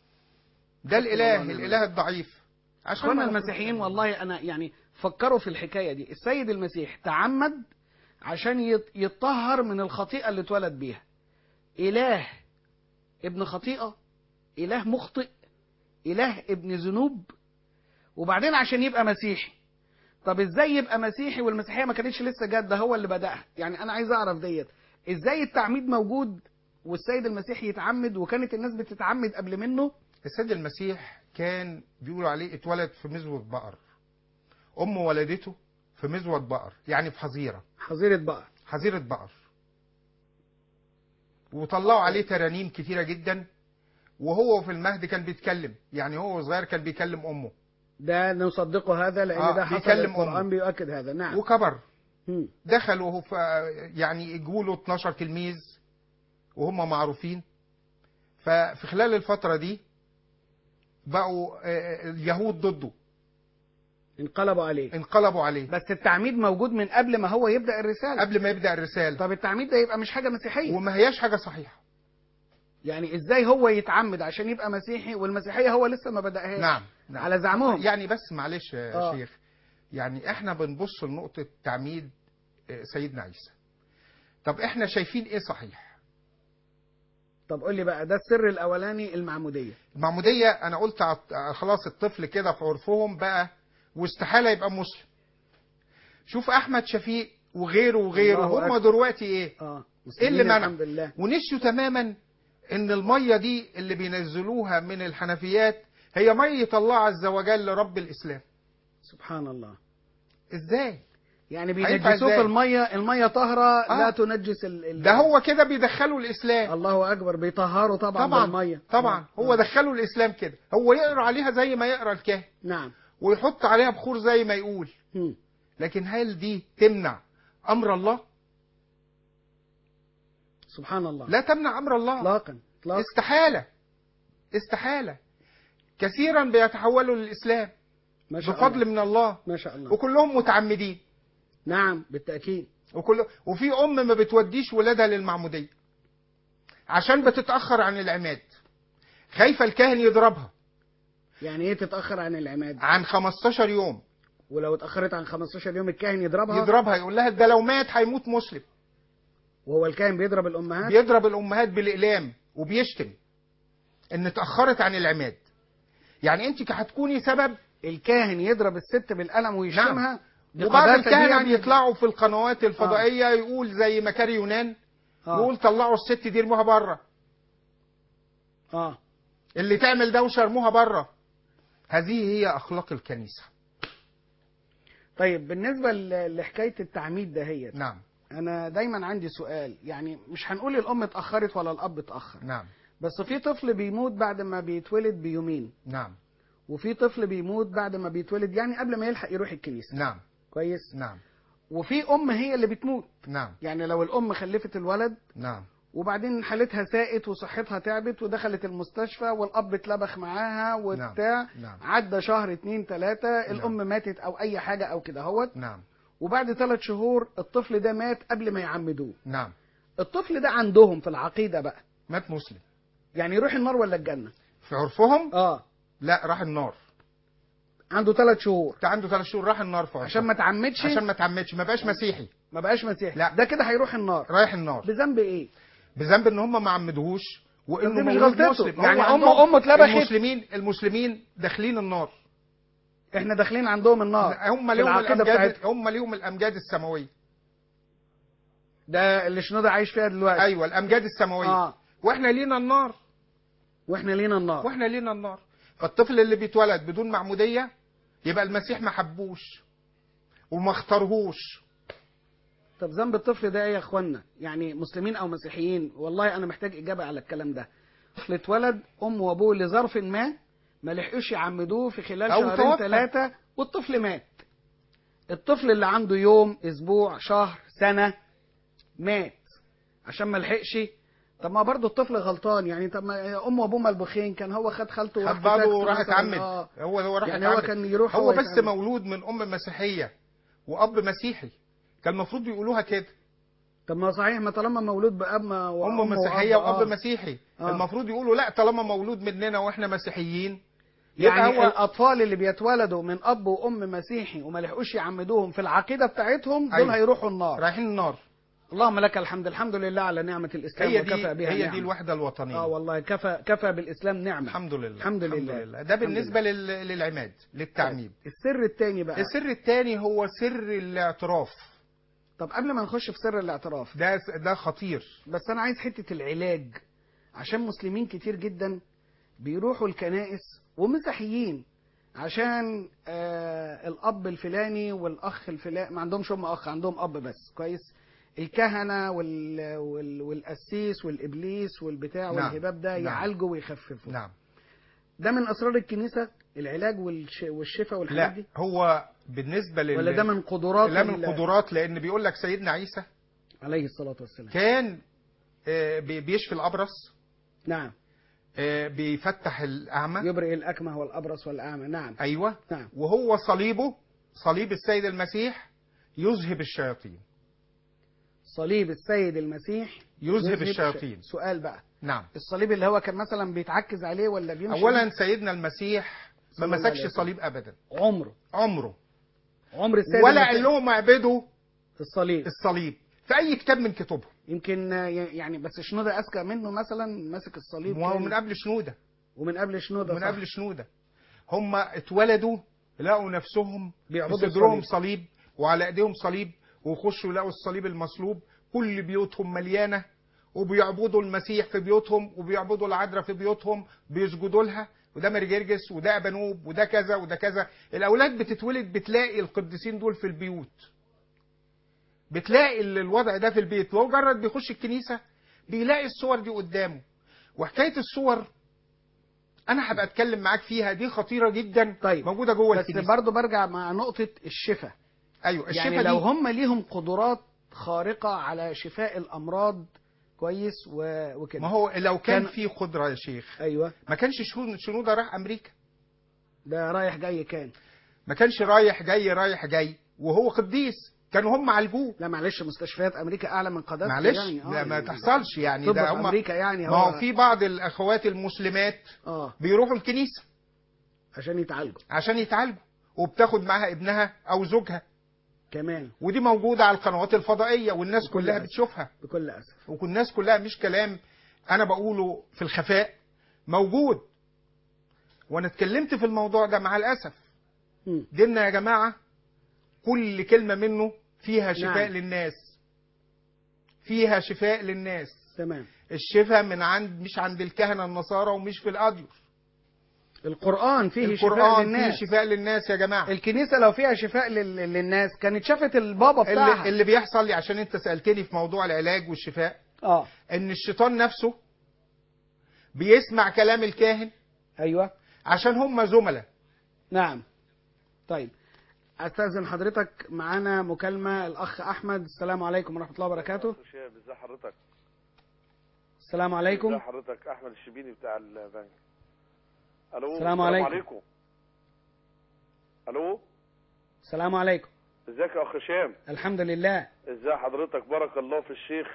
B: ده الإله، الإله الضعيف. عشان
A: اخوانا
B: ما
A: المسيحيين
B: ناخدش-
A: والله انا يعني فكروا في الحكايه دي. السيد المسيح تعمد عشان يت- يتطهر من الخطيئه اللي اتولد بيها. اله ابن خطيئه، اله مخطئ، اله ابن ذنوب، وبعدين عشان يبقى مسيحي. طب ازاي يبقى مسيحي والمسيحيه ما كانتش لسه جت؟ ده هو اللي بدأها. يعني انا عايز اعرف ديت ازاي التعميد موجود والسيد المسيح يتعمد وكانت الناس بتتعمد قبل منه.
B: السيد المسيح كان بيقولوا عليه اتولد في مزوة بقر. أمه ولدته في مزوة بقر، يعني في حظيرة.
A: حظيره بقر.
B: حظيرة بقر. وطلعوا عليه ترانيم كتيرة جدا. وهو في المهد كان بيتكلم، يعني هو صغير كان بيكلم أمه.
A: ده نصدقه هذا لان
B: آه،
A: ده حصل.
B: بيكلم
A: القرآن
B: أمه.
A: بيؤكد هذا. نعم.
B: وكبر.
A: مم.
B: دخل وهو في يعني اجوا له اتناشر تلميذ وهم معروفين. ففي خلال الفترة دي بقوا آه، اليهود ضده.
A: انقلبوا عليه.
B: انقلبوا عليه
A: بس التعميد موجود من قبل ما هو يبدأ الرسالة.
B: قبل ما يبدأ الرسالة.
A: طب التعميد ده يبقى مش حاجة مسيحية.
B: وما هياش حاجة صحيحة.
A: يعني ازاي هو يتعمد عشان يبقى مسيحي والمسيحية هو لسه ما بدأهاش؟
B: نعم. نعم.
A: على زعمهم.
B: يعني بس معلش يا
A: آه.
B: شيخ، يعني احنا بنبص لنقطة تعميد سيدنا عيسى. طب احنا شايفين ايه صحيح؟
A: طب قول لي بقى، ده السر الاولاني المعموديه.
B: المعمودية انا قلت خلاص الطفل كده في عرفهم بقى واستحالة يبقى مسلم. شوف احمد شفيق وغيره وغيره هم دلوقتي ايه؟
A: اه
B: ايه اللي منع؟
A: الحمد لله.
B: ونسيوا تماما ان المية دي اللي بينزلوها من الحنفيات هي مية الله عز وجل رب الاسلام.
A: سبحان الله.
B: ازاي؟
A: يعني بينجسوه في المية، المية طاهرة آه. لا تنجس ال ال
B: ده هو كده بيدخلوا الإسلام.
A: الله أكبر، بيطهروا طبعا,
B: طبعا
A: بالمية.
B: طبعا آه. هو آه. دخلوا الإسلام كده، هو يقرأ عليها زي ما يقرأ الكاهن.
A: نعم.
B: ويحط عليها بخور زي ما يقول.
A: م.
B: لكن هل دي تمنع أمر الله؟
A: سبحان الله.
B: لا تمنع أمر الله
A: اطلاقا.
B: استحالة استحالة. كثيرا بيتحولوا للإسلام
A: ما شاء
B: بفضل
A: الله.
B: من الله.
A: ما شاء الله.
B: وكلهم متعمدين.
A: نعم بالتأكيد.
B: وكل وفي أم ما بتوديش ولادها للمعمودية عشان بتتأخر عن العماد، خايفة الكاهن يضربها.
A: يعني ايه تتأخر عن العماد؟
B: عن خمستاشر يوم.
A: ولو اتأخرت عن خمستاشر يوم الكاهن يضربها؟
B: يضربها، يقول لها ده لو مات هيموت مسلم.
A: وهو الكاهن بيضرب الأمهات؟
B: بيضرب الأمهات بالإقلام وبيشتم إن اتأخرت عن العماد. يعني أنت هتكوني سبب.
A: الكاهن يضرب الست بالقلم ويشتمها؟
B: نعم. وبعض الكهنة بيطلعوا في القنوات الفضائية آه. يقول زي مكاري يونان آه. يقول طلعوا الست دي ارموها بره.
A: اه
B: اللي تعمل دوشه ارموها بره. هذه هي اخلاق الكنيسه.
A: طيب بالنسبه لحكايه التعميد دهيت.
B: نعم.
A: انا دايما عندي سؤال، يعني مش هنقول الام اتاخرت ولا الاب اتاخر.
B: نعم.
A: بس في طفل بيموت بعد ما بيتولد بيومين.
B: نعم.
A: وفي طفل بيموت بعد ما بيتولد، يعني قبل ما يلحق يروح الكنيسه.
B: نعم.
A: كويس.
B: نعم.
A: وفي ام هي اللي بتموت.
B: نعم.
A: يعني لو الام خلفت الولد.
B: نعم.
A: وبعدين حالتها ساءت وصحتها تعبت ودخلت المستشفى والاب اتلبخ معاها وبتاع.
B: نعم.
A: عدى شهر اتنين تلاتة
B: نعم.
A: الام ماتت او اي حاجه او كده اهوت.
B: نعم.
A: وبعد ثلاث شهور الطفل ده مات قبل ما يعمدوه.
B: نعم.
A: الطفل ده عندهم في العقيده بقى
B: مات مسلم،
A: يعني يروح النار ولا الجنه؟
B: في عرفهم
A: اه
B: لا، راح النار.
A: عنده ثلاث شهور.
B: عنده ثلاث شهور راح النار في عرفهم.
A: عشان ما تعمدش.
B: عشان ما تعمدش ما بقاش مسيحي.
A: ما بقاش مسيحي.
B: لا،
A: ده كده هيروح النار.
B: رايح النار.
A: بذنب ايه؟
B: بذنب ان هم ما عمدوهوش وانه
A: مش غلطته.
B: مسلم.
A: يعني امه امه اتلبخت.
B: المسلمين المسلمين داخلين النار.
A: احنا داخلين عندهم النار.
B: هم ليهم الامجاد، هم ليهم الامجاد السماويه.
A: ده اللي شنودة عايش فيها دلوقتي.
B: ايوه الامجاد السماويه.
A: آه.
B: واحنا لينا النار.
A: واحنا لينا النار.
B: واحنا لينا النار. فالطفل اللي بيتولد بدون معموديه يبقى المسيح ما حبوش وما اختارهوش.
A: طب ذنب الطفل ده ايه يا اخوانا؟ يعني مسلمين او مسيحيين، والله انا محتاج اجابه على الكلام ده. طفل اتولد امه وابوه لظرف ما ما لحقوش يعمدوه في خلال شهرين ثلاثه والطفل مات. الطفل اللي عنده يوم، اسبوع، شهر، سنه مات عشان ما لحقش. طب ما برضه الطفل غلطان يعني. طب ما امه وابوه ملبوخين، كان هو خد خالته
B: وراح بعضه وراح اتعمد.
A: آه.
B: هو هو راح
A: يعني هو كان يروح
B: هو, هو بس مولود من ام مسيحيه واب مسيحي، كان المفروض يقولوها كده.
A: طب ما صحيح، ما طالما مولود باب ما
B: ام مسيحيه واب, وأب مسيحي
A: آه.
B: المفروض يقولوا لا، طالما مولود مننا واحنا مسيحيين
A: يعني هو الاطفال اللي بيتولدوا من اب وام مسيحي وما لحقوش يعمدوهم في العقيده بتاعتهم دول أيوة. هيروحوا النار.
B: رايحين النار.
A: اللهم لك الحمد. الحمد لله على نعمه الاسلام.
B: هي
A: وكفى بها
B: هي
A: نعمة.
B: دي الوحده الوطنيه.
A: اه والله كفى كفى بالاسلام نعمه.
B: الحمد لله.
A: الحمد لله,
B: الحمد لله. ده بالنسبه لله. للعماد للتعميد.
A: السر الثاني بقى.
B: السر الثاني هو سر الاعتراف.
A: طب قبل ما نخش في سر الاعتراف،
B: ده ده خطير.
A: بس انا عايز حته العلاج، عشان مسلمين كتير جدا بيروحوا الكنائس ومسيحيين عشان آه الاب الفلاني والاخ الفلاني، ما عندهمش ام اخ، عندهم اب بس. كويس. الكهنه وال... وال... والقسيس والابليس والبتاع نعم. والهباب ده نعم. يعالجوا ويخففوا.
B: نعم.
A: ده من اسرار الكنيسه العلاج والش... والشفاء والحاجات دي؟
B: لا، هو بالنسبه لل
A: ولا ده من قدرات؟
B: لا، من قدرات، لان بيقول لك سيدنا عيسى
A: عليه الصلاه والسلام
B: كان بيشفي الابرص.
A: نعم.
B: بيفتح الاعمى،
A: يبرئ الاكمه والابرص والاعمى. نعم.
B: ايوه.
A: نعم.
B: وهو صليبه، صليب السيد المسيح يذهب الشياطين.
A: صليب السيد المسيح
B: يذهب, يذهب الشياطين.
A: سؤال بقى.
B: نعم.
A: الصليب اللي هو كان مثلا بيتعكز عليه ولا بيمشي؟
B: اولا سيدنا المسيح ما مسكش صليب ابدا.
A: عمره
B: عمره
A: عمر السيد
B: ولا
A: المسيح
B: قال لهم اعبدوا
A: الصليب.
B: الصليب في اي كتاب من كتبهم.
A: يمكن يعني بس شنودة اذكى منه مثلا ماسك الصليب
B: وهو
A: كان-
B: من قبل شنوده
A: ومن قبل شنودة
B: من
A: صح.
B: قبل شنوده. هم اتولدوا لقوا نفسهم في
A: بيعبدوا
B: صدرهم
A: الصليب.
B: صليب وعلى ايديهم صليب، ويخشوا يلاقوا الصليب المصلوب، كل بيوتهم مليانه، وبيعبدوا المسيح في بيوتهم، وبيعبدوا العذراء في بيوتهم، بيسجدوا لها، وده مرجرجس وده ابانوب وده كذا وده كذا. الاولاد بتتولد بتلاقي القديسين دول في البيوت، بتلاقي ال- الوضع ده في البيت، مجرد بيخش الكنيسه بيلاقي الصور دي قدامه. وحكايه الصور انا هبقى اتكلم معاك فيها، دي خطيره جدا.
A: طيب
B: موجوده جوه
A: بس
B: الكنيسه.
A: برضو برجع مع نقطة الشفاء.
B: ايوه الشفا
A: يعني لو
B: دي
A: هم ليهم قدرات خارقة على شفاء الأمراض كويس و- وكده.
B: ما هو لو كان,
A: كان-
B: في قدره يا شيخ
A: أيوة
B: ما كانش شنو- شنوده راح امريكا،
A: ده رايح جاي كان.
B: ما كانش رايح جاي رايح جاي وهو قديس، كانوا هم عالجوه.
A: لا معلش مستشفيات أمريكا أعلى من قداسته
B: معلش
A: يعني.
B: لا ما
A: يعني
B: تحصلش يعني،
A: طب
B: ده
A: في
B: هم
A: أمريكا يعني
B: ما
A: هو
B: هو في بعض الاخوات المسلمات
A: اه
B: بيروحوا الكنيسه
A: عشان يتعالجوا
B: عشان يتعالجوا، وبتاخد معاها ابنها او زوجها،
A: كمان
B: ودي موجوده على القنوات الفضائيه والناس
A: بكل
B: كلها
A: أسف.
B: بتشوفها،
A: بكل أسف.
B: والناس كلها مش كلام انا بقوله في الخفاء، موجود. وانا اتكلمت في الموضوع ده مع الاسف.
A: مم.
B: ديننا يا جماعه كل كلمه منه فيها شفاء
A: نعم.
B: للناس، فيها شفاء للناس.
A: تمام.
B: الشفاء من عند مش عند الكهنه النصارى ومش في الاديور.
A: القرآن فيه شفاء
B: القران
A: للناس.
B: فيه شفاء للناس يا جماعه.
A: الكنيسة لو فيها شفاء لل... للناس كانت شافت البابا
B: اللي,
A: بتاعها.
B: اللي بيحصل لي عشان انت سالتني في موضوع العلاج والشفاء،
A: اه
B: ان الشيطان نفسه بيسمع كلام الكاهن
A: ايوه
B: عشان هم زملاء.
A: نعم. طيب استاذن حضرتك، معانا مكالمة الاخ احمد. السلام عليكم ورحمة الله وبركاته.
C: ازي حضرتك؟
A: السلام عليكم.
C: ازي حضرتك؟ احمد الشبيني بتاع البنك. الو
A: السلام عليكم.
C: الو
A: السلام عليكم.
C: ازيك يا اخ هشام؟
A: الحمد لله.
C: ازي حضرتك؟ بارك الله في الشيخ.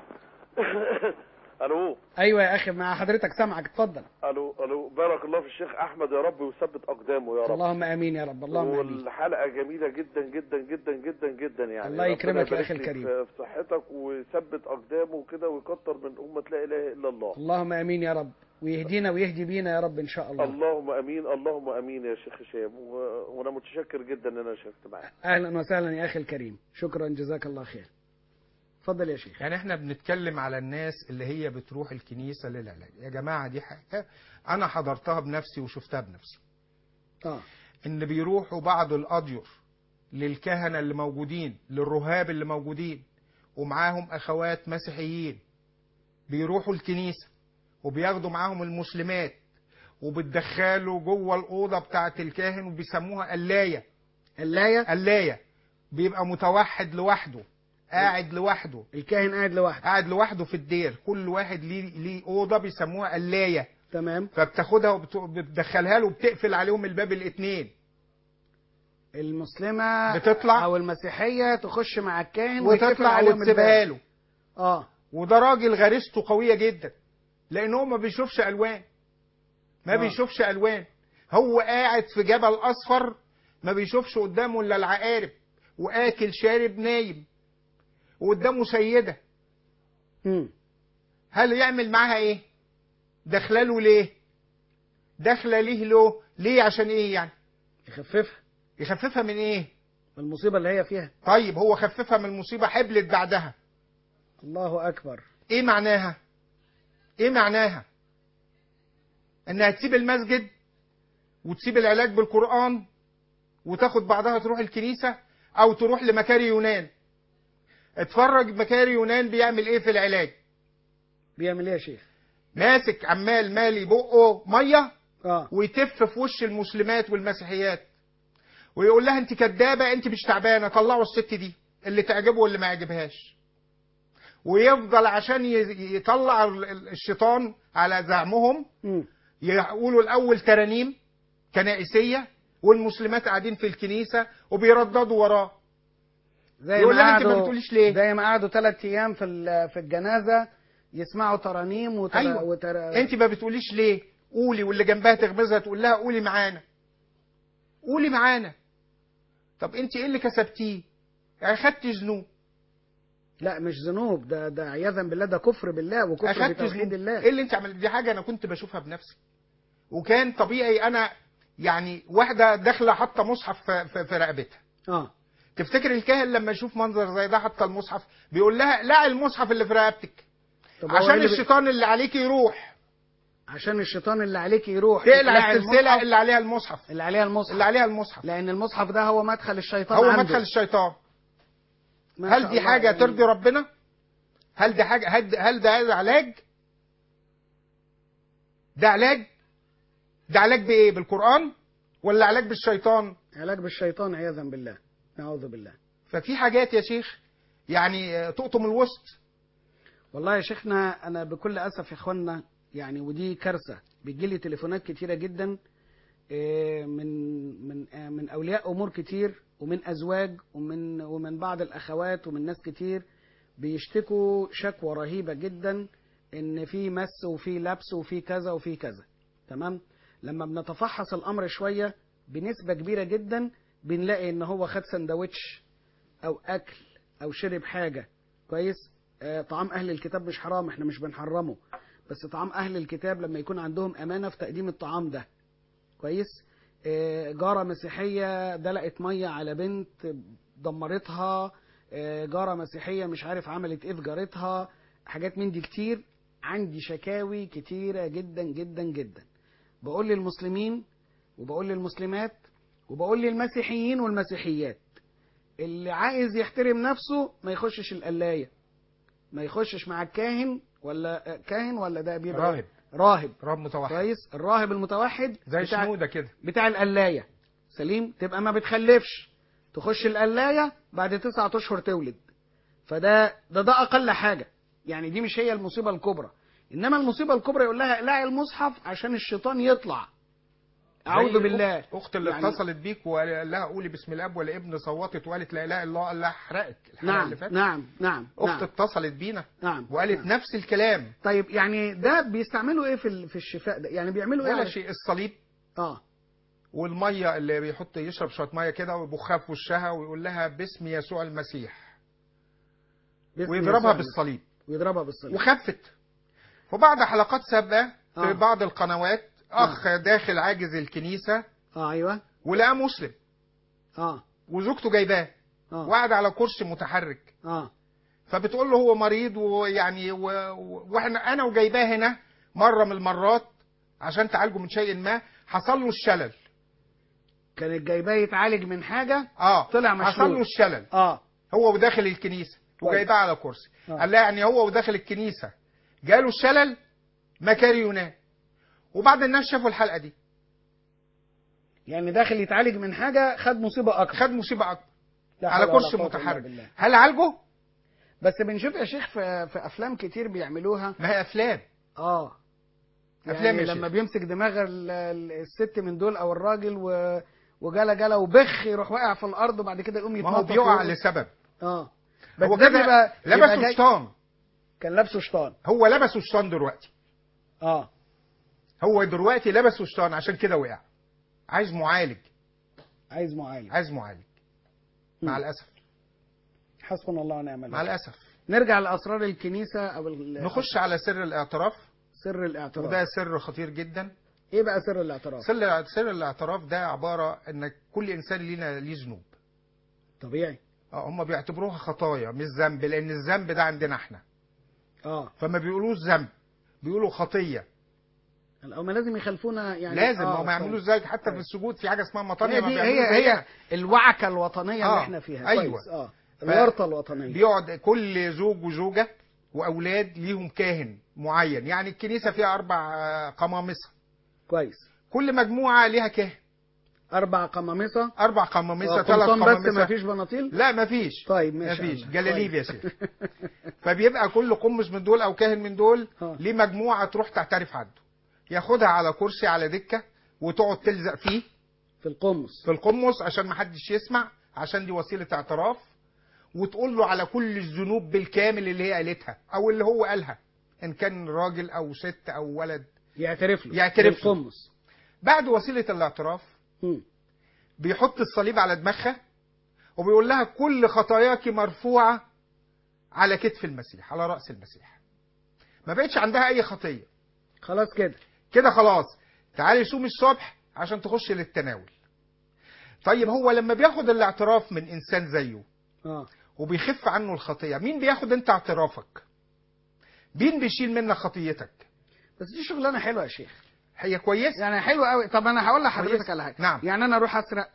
C: الو
A: ايوه يا اخي مع حضرتك سامعك، اتفضل.
C: الو الو بارك الله في الشيخ احمد، يا رب ويثبت اقدامه يا رب.
A: اللهم امين يا رب. اللهم امين.
C: والحلقه جميله جدا جدا جدا جدا جدا يعني.
A: الله يكرمك يا اخي
C: ربنا يبارك
A: الكريم.
C: لك في صحتك ويثبت اقدامه كده ويكتر من امه لا اله الا الله.
A: اللهم امين يا رب، ويهدينا ويهدي بينا يا رب ان شاء الله.
C: اللهم امين اللهم امين يا شيخ هشام، و... وانا متشكر جدا ان انا شاركت معاك.
A: اهلا وسهلا يا اخي الكريم، شكرا جزاك الله خير. اتفضل يا شيخ.
B: يعني احنا بنتكلم على الناس اللي هي بتروح الكنيسة للعلاج يا جماعة. دي حاجة انا حضرتها بنفسي وشفتها بنفسي،
A: اه
B: ان بيروحوا بعض الاديور للكهنة اللي موجودين، للرهاب اللي موجودين، ومعاهم اخوات مسيحيين بيروحوا الكنيسة وبياخدوا معاهم المسلمات وبتدخلوا جوه الأوضة بتاعة الكاهن وبيسموها قلاية.
A: اللاية
B: قلاية بيبقى متوحد لوحده، قاعد لوحده،
A: الكاهن قاعد لوحده.
B: قاعد لوحده في الدير، كل واحد ليه ليه أوضة بيسموها قلاية.
A: تمام.
B: فبتاخدها وبتدخلها له وبتقفل عليهم الباب الاتنين.
A: المسلمة
B: بتطلع
A: او المسيحية تخش مع الكاهن ويقفل
B: وتطلع
A: عليهم
B: وتسيبها
A: الباب.
B: له.
A: اه
B: وده راجل غريزته قوية جدا، لأنه ما بيشوفش ألوان، ما
A: آه.
B: بيشوفش ألوان. هو قاعد في جبل أصفر ما بيشوفش قدامه إلا العقارب، وآكل شارب نايم، وقدامه سيدة.
A: امم
B: هل يعمل معاها إيه؟ داخله له ليه؟ داخله ليه له؟ ليه عشان إيه يعني؟
A: يخففها.
B: يخففها من إيه؟
A: المصيبة اللي هي فيها.
B: طيب هو خففها من المصيبة، حبلت بعدها.
A: الله اكبر.
B: إيه معناها؟ إيه معناها؟ إنها تسيب المسجد وتسيب العلاج بالقرآن وتاخد بعضها تروح الكنيسة أو تروح لمكاري يونان. اتفرج مكاري يونان بيعمل إيه في العلاج.
A: بيعمل ايه يا شيخ؟
B: ماسك عمال مالي بقه مية
A: اه
B: ويتف في وش المسلمات والمسيحيات ويقول لها انت كدابة، انت مش تعبانة، طلعوا الست دي اللي تعجبه واللي ما يعجبهاش. ويفضل عشان يطلع الشيطان على زعمهم
A: امم
B: يقولوا الأول ترانيم كنائسية والمسلمات قاعدين في الكنيسة وبيرددوا وراه.
A: زي
B: يقول
A: ما
B: لها انت ما
A: قعدوا
B: بتقوليش ليه؟
A: زي ما قعدوا ثلاث ايام في ال- في الجنازة يسمعوا ترانيم وتر...
B: أيوة.
A: وتر...
B: انت ما بتقوليش ليه؟ قولي، واللي جنبها تغمزها تقول لها قولي معانا، قولي معانا. طب انت ايه اللي كسبتيه؟ يعني خدتي ذنوب.
A: لا مش ذنوب، ده ده عياذا بالله، ده كفر بالله وكفر
B: اخدت
A: بتوحيد
B: ذنوب.
A: الله.
B: ايه اللي انت عملت؟ دي حاجه انا كنت بشوفها بنفسي، وكان طبيعي. انا يعني واحده داخله حاطه مصحف في, في, في رقبتها.
A: اه
B: تفتكر الكاهن لما يشوف منظر زي ده حاطه المصحف بيقول لها لا المصحف اللي في رقبتك
A: طب هو
B: عشان
A: إيه اللي بي-
B: الشيطان اللي عليك يروح،
A: عشان الشيطان اللي عليك يروح
B: تقلع
A: تقلع
B: السلسله
A: المصحف
B: اللي عليها المصحف،
A: اللي عليها المصحف
B: اللي عليها المصحف
A: لان المصحف ده هو مدخل الشيطان
B: هو
A: عنده.
B: مدخل الشيطان.
A: ما
B: هل
A: شاء
B: دي
A: الله
B: حاجه
A: يعني.
B: ترضي ربنا؟ هل دي حاجه هل هل ده هذا علاج؟ ده علاج؟ ده علاج بايه؟ بالقران ولا علاج بالشيطان؟
A: علاج بالشيطان عياذا بالله، نعوذ بالله.
B: ففي حاجات يا شيخ يعني تقطم الوسط.
A: والله يا شيخنا انا بكل اسف يا اخوانا يعني، ودي كارثه، بيجي لي تليفونات كتيره جدا إيه، من من آه، من اولياء امور كتير، ومن ازواج، ومن ومن بعض الاخوات، ومن ناس كتير بيشتكوا شكوى رهيبه جدا ان في مس وفي لبس وفي كذا وفي كذا. تمام. لما بنتفحص الامر شويه بنسبه كبيره جدا بنلاقي ان هو خد سندوتش او اكل او شرب حاجه. كويس. آه، طعام اهل الكتاب مش حرام، احنا مش بنحرمه، بس طعام اهل الكتاب لما يكون عندهم امانه في تقديم الطعام ده. كويس. آه، جاره مسيحيه دلقت ميه على بنت دمرتها. آه، جاره مسيحيه مش عارف عملت ايه في جارتها. حاجات من دي كتير. عندي شكاوي كتيره جدا جدا جدا. بقول للمسلمين وبقول للمسلمات وبقول للمسيحيين والمسيحيات، اللي عايز يحترم نفسه ما يخشش القلاية، ما يخشش مع الكاهن، ولا كاهن ولا ده بيبقى
B: راهب.
A: راهب.
B: رب متوحد
A: كويس. الراهب المتوحد
B: زي
A: بتاع
B: شنودة كده.
A: بتاع القلاية سليم، تبقى ما بتخلفش، تخش القلاية بعد تسعة اشهر تولد. فده ده ده اقل حاجة يعني، دي مش هي المصيبة الكبرى. انما المصيبة الكبرى يقول لها اقلعي المصحف عشان الشيطان يطلع. اعوذ
B: زي
A: بالله.
B: أخت, اخت اللي
A: يعني
B: اتصلت بيك وقال لها قولي بسم الاب والابن، صوتت وقالت لا اله الا الله، قال لها احرقك الحلقه
A: نعم
B: اللي فاتت.
A: نعم نعم
B: اخت
A: نعم
B: اتصلت بينا
A: نعم
B: وقالت
A: نعم.
B: نفس الكلام.
A: طيب يعني ده بيستعملوا ايه في ال- في الشفاء ده؟ يعني بيعملوا ايه
B: ولا
A: على-
B: شيء، الصليب
A: اه
B: والميه اللي بيحط يشرب شويه ميه كده ويبخها في وشها ويقول لها باسم يسوع المسيح
A: باسم
B: ويضربها
A: يسوع
B: بالصليب
A: ويضربها بالصليب.
B: وخفت. وبعد حلقات سابقه في
A: آه.
B: بعض القنوات اخ داخل عاجز الكنيسه
A: اه ايوه.
B: ولقى مسلم
A: اه
B: وزوجته جايباه
A: اه
B: وقعد على كرسي متحرك،
A: اه
B: فبتقول له هو مريض ويعني و- و- واحنا انا وجايباه هنا مره من المرات عشان تعالجه من شيء ما، حصل له الشلل.
A: كانت جايباه يتعالج من حاجه
B: اه
A: طلع مشلول.
B: حصل له الشلل
A: اه
B: هو وداخل الكنيسه وجايباه على كرسي.
A: آه.
B: قال لها يعني هو وداخل الكنيسه جاله الشلل مكاري يونان. وبعد الناس شافوا الحلقه دي
A: يعني داخل يتعالج من حاجه خد مصيبه اكتر.
B: خد مصيبه اكبر
A: لا
B: على
A: حول ولا
B: كرسي
A: قوة إلا
B: متحرك.
A: بالله.
B: هل عالجه؟
A: بس بنشوف يا شيخ في, في افلام كتير بيعملوها.
B: ما هي افلام.
A: اه
B: أفلام
A: يعني
B: يا
A: لما
B: شيخ.
A: بيمسك دماغ ال- ال- الست من دول او الراجل و... وجلا جلا وبخ يروح واقع في الارض وبعد كده يقوم
B: ما
A: يتنطط
B: هو بيقع
A: ويرقص.
B: لسبب.
A: اه بس
B: هو
A: ده
B: كده
A: بيبقى بيبقى
B: لبسه
A: جاي-
B: شيطان.
A: كان لابسه شيطان.
B: هو لبسه شيطان دلوقتي.
A: اه
B: هو دلوقتي لبسه شيطان عشان كده وقع. عايز معالج.
A: عايز معالج.
B: عايز معالج. مع
A: مم.
B: الاسف.
A: حسبنا الله ونعم
B: مع
A: الوكيل.
B: الاسف.
A: نرجع لاسرار الكنيسه او ال-
B: نخش على سر الاعتراف،
A: سر الاعتراف.
B: وده سر خطير جدا.
A: ايه بقى سر الاعتراف؟
B: سر سر الاعتراف ده عباره ان كل انسان لينا ليه ذنوب.
A: طبيعي.
B: اه هم بيعتبروها خطايا مش ذنب، لان الذنب ده عندنا احنا،
A: اه
B: فما بيقولوش ذنب، بيقولوا خطيه.
A: هم لازم يخالفونا يعني.
B: لازم
A: آه
B: ما يعملوش
A: طيب.
B: زي حتى
A: طيب.
B: في السجود في حاجه اسمها مطانيه
A: هي
B: ما
A: دي
B: بيعملوش
A: هي
B: زينا.
A: هي الوعكه الوطنيه اللي
B: آه،
A: احنا فيها.
B: أيوة.
A: كويس. اه
B: ف-
A: الورطه الوطنيه.
B: بيقعد كل زوج وزوجه واولاد ليهم كاهن معين، يعني الكنيسه فيها اربع آه، قمامسه،
A: كويس.
B: كل مجموعه ليها كاهن.
A: اربع قمامسه.
B: اربع قمامسه
A: آه،
B: ثلاث
A: قمصان بس
B: قمامسه.
A: ما فيش بناطيل.
B: لا ما فيش.
A: طيب
B: ما
A: ماشي.
B: فيش
A: الله.
B: جلاليب يا
A: كويس.
B: شيخ. فبيبقى كل قمص من دول او كاهن من دول
A: آه.
B: ليه مجموعه تروح تعترف عنده، ياخدها على كرسي على دكه وتقعد تلزق فيه
A: في القمص.
B: في القمص عشان ما حدش يسمع، عشان دي وسيله اعتراف، وتقول له على كل الذنوب بالكامل اللي هي قالتها او اللي هو قالها، ان كان راجل او ست او ولد
A: يعترف له.
B: يعترف له.
A: بالقمص.
B: بعد وسيله الاعتراف
A: مم.
B: بيحط الصليب على دماغها وبيقول لها كل خطاياك مرفوعة على كتف المسيح، على رأس المسيح. ما بقتش عندها أي خطية،
A: خلاص كده
B: كده خلاص. تعالي صومي الصبح عشان تخش للتناول. طيب هو لما بياخد الاعتراف من إنسان زيه
A: اه
B: وبيخف عنه الخطية، مين بياخد انت اعترافك؟ مين بيشيل منك خطيتك؟
A: بس دي شغلانه حلوه يا شيخ،
B: هي كويسة
A: يعني حلوه قوي. طب انا هقول لحضرتك
B: كويس.
A: على حاجه.
B: نعم.
A: يعني انا اروح اسرق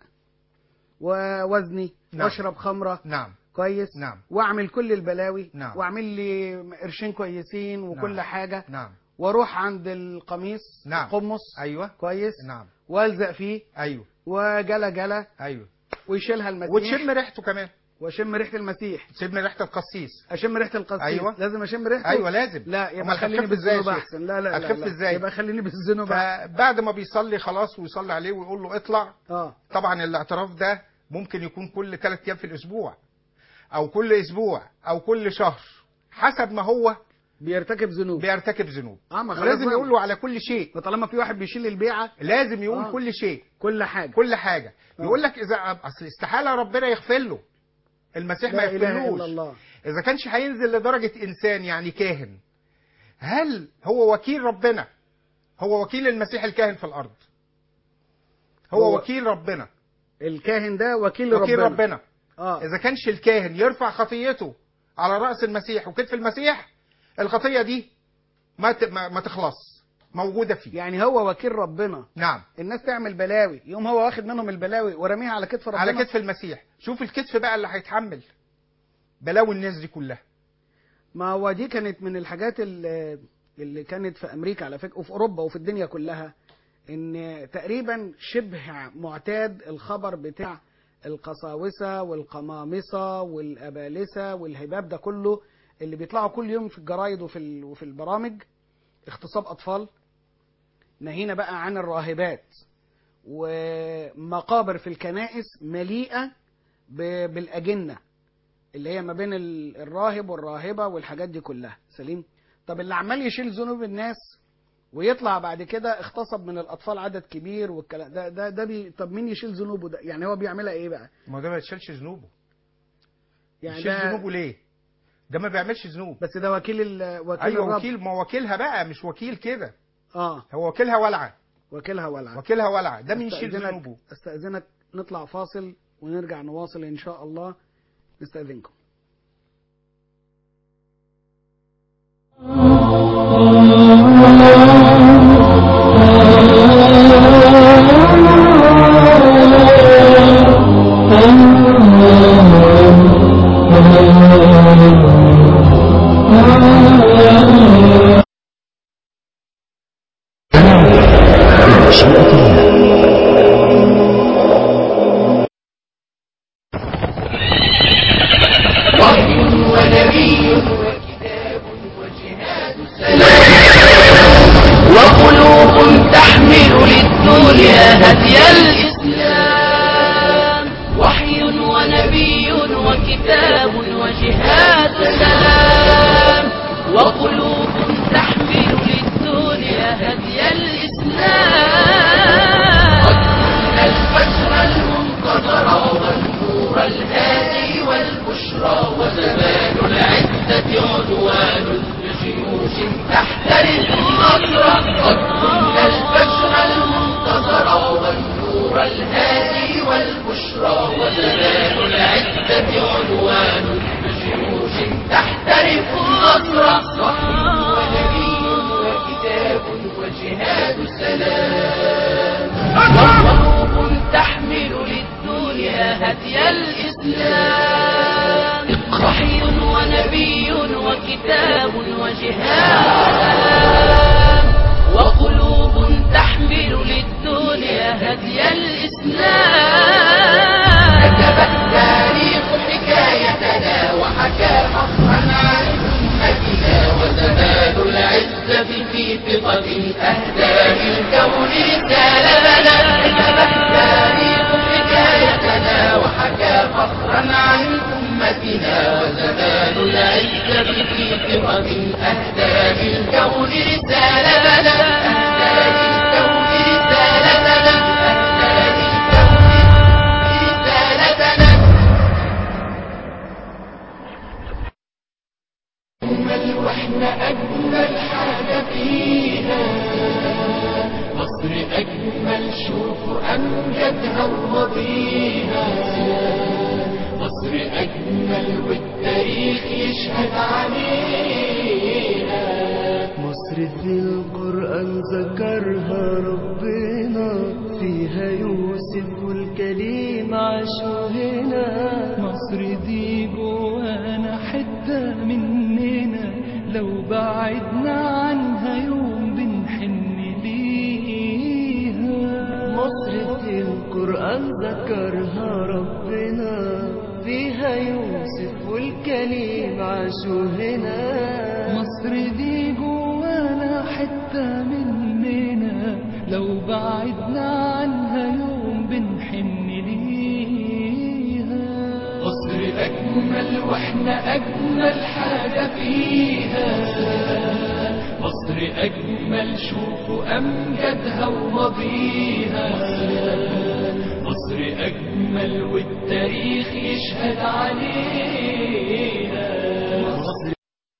A: ووزني
B: نعم.
A: واشرب خمره،
B: نعم.
A: كويس،
B: نعم.
A: واعمل كل البلاوي،
B: نعم.
A: واعمل لي قرشين كويسين وكل
B: نعم.
A: حاجه،
B: نعم.
A: واروح عند القميص
B: نعم.
A: القمص،
B: أيوة.
A: كويس،
B: نعم.
A: والزق فيه
B: أيوة.
A: وجلا جلا
B: أيوة.
A: ويشيلها المسيح،
B: وتشم ريحته كمان،
A: واشم ريحه المسيح،
B: تشم ريحة القسيس.
A: اشم ريحه القسيس.
B: أيوة.
A: لازم اشم ريحته.
B: أيوة لازم.
A: لا يبقى
B: أمال
A: خليني
B: هتخف إزاي يا
A: بالذنوب
B: شيخ؟
A: احسن. لا لا لا,
B: هتخف
A: لا.
B: إزاي؟
A: يبقى خليني بالذنوب احسن.
B: فبعد ما بيصلي خلاص ويصلي عليه ويقول له اطلع،
A: اه
B: طبعا الاعتراف ده ممكن يكون كل ثلاث ايام في الاسبوع، او كل اسبوع، او كل شهر، حسب ما هو
A: بيرتكب ذنوب.
B: بيرتكب ذنوب.
A: اه ما خلاص
B: ولازم
A: بقى.
B: يقول له على كل شيء،
A: وطالما في واحد بيشيل البيعه
B: لازم يقول
A: آه.
B: كل شيء،
A: كل حاجه
B: كل حاجه.
A: آه.
B: يقول لك اذا اصل استحاله ربنا يغفر له، المسيح ما
A: لا اله الا
B: يغفرلوش
A: الله.
B: اذا كانش هينزل لدرجه انسان يعني كاهن. هل هو وكيل ربنا؟ هو وكيل المسيح الكاهن في الارض، هو,
A: هو
B: وكيل ربنا،
A: الكاهن ده وكيل,
B: وكيل
A: ربنا,
B: ربنا.
A: اه
B: إذا كانش الكاهن يرفع خطيته على رأس المسيح وكتف المسيح، الخطية دي ما ت- ما ما تخلص، موجودة فيه.
A: يعني هو وكيل ربنا.
B: نعم.
A: الناس تعمل بلاوي، يوم هو واخد منهم البلاوي ورميها على كتف ربنا.
B: على كتف المسيح. شوف الكتف بقى اللي هيتحمل بلاوي الناس دي كلها.
A: ما هو دي كانت من الحاجات اللي, اللي كانت في امريكا على فكره وفي اوروبا وفي الدنيا كلها، ان تقريبا شبه معتاد الخبر بتاع القساوسه والقمامسه والابالسه والهباب ده كله اللي بيطلعوا كل يوم في الجرايد وفي ال- وفي البرامج، اغتصاب اطفال، نهينا بقى عن الراهبات، ومقابر في الكنائس مليئه ب- بالاجنه اللي هي ما بين ال- الراهب والراهبه والحاجات دي كلها. سليم. طب اللي عمال يشيل ذنوب الناس ويطلع بعد كده اغتصب من الاطفال عدد كبير والكلام ده ده ده بي طب مين يشيل ذنوبه ده؟ يعني هو بيعملها ايه بقى؟
B: ما ده ما يشيلش ذنوبه.
A: يعني
B: يشيل
A: ده
B: ذنوبه ليه؟ ده ما بيعملش ذنوب.
A: بس ده وكيل ال... وكيل
B: ايوه
A: الرب.
B: وكيل، ما وكيلها بقى، مش وكيل كده،
A: اه
B: هو وكيلها ولعه،
A: وكيلها ولع.
B: وكيلها ولعه. ده مين يشيل
A: استأذنك
B: ذنوبه؟
A: استاذنك نطلع فاصل ونرجع نواصل ان شاء الله. نستاذنكم.
D: وقلوب تحمل للدنيا هدي الإسلام، وحي ونبي وكتاب وجهاد سلام. وقلوب تحمل للدنيا هدي الإسلام، قد كنا الفجر المنتظر والنور الهادي والبشرى، وزمان العزة عدوان بجيوش تحترق النصر. قد كنا الفجر المنتظر والنور الهادي والبشرى، وزمان العزة عدوان بجيوش تحترق النصر. وحي ونبي وكتاب وجهاد سلام، وقلوب تحمل للدنيا هدي الإسلام، وحي ونبي وكتاب وجهاد سلام. وقلوب تحمل للدنيا هدي الإسلام، كتب التاريخ حكايتنا وحكى فخرا عن أمتنا، وزمان العزة في ثقة أهداء الكون رسالتنا. كتب التاريخ حكايتنا وحكى فخرا عن أمتنا، وزمان العزة في ثقة أهداء الكون رسالتنا. أهداء الكون رسالتنا. أهداء الكون رسالتنا. مصر أجمل شوفوا أمجدها وماضيها، مصر أجمل والتاريخ يشهد عليها.
E: مصر في القرآن ذكرها ربنا، فيها يوسف والكليم عاشوا هنا.
F: مصر دي جوانا حتة مننا، لو بعدنا عنها يوم بنحن ليها.
E: مصر في القرآن ذكرها ربنا، فيها يوسف والكليم عاشوا هنا.
F: مصر دي جوانا حتة مننا، لو بعدنا عنها يوم بنحن ليها.
D: مصر أجمل وإحنا أجمل حاجة فيها، مصر أجمل شوفوا أمجدها وماضيها. مصر أجمل والتاريخ يشهد عليها. مصر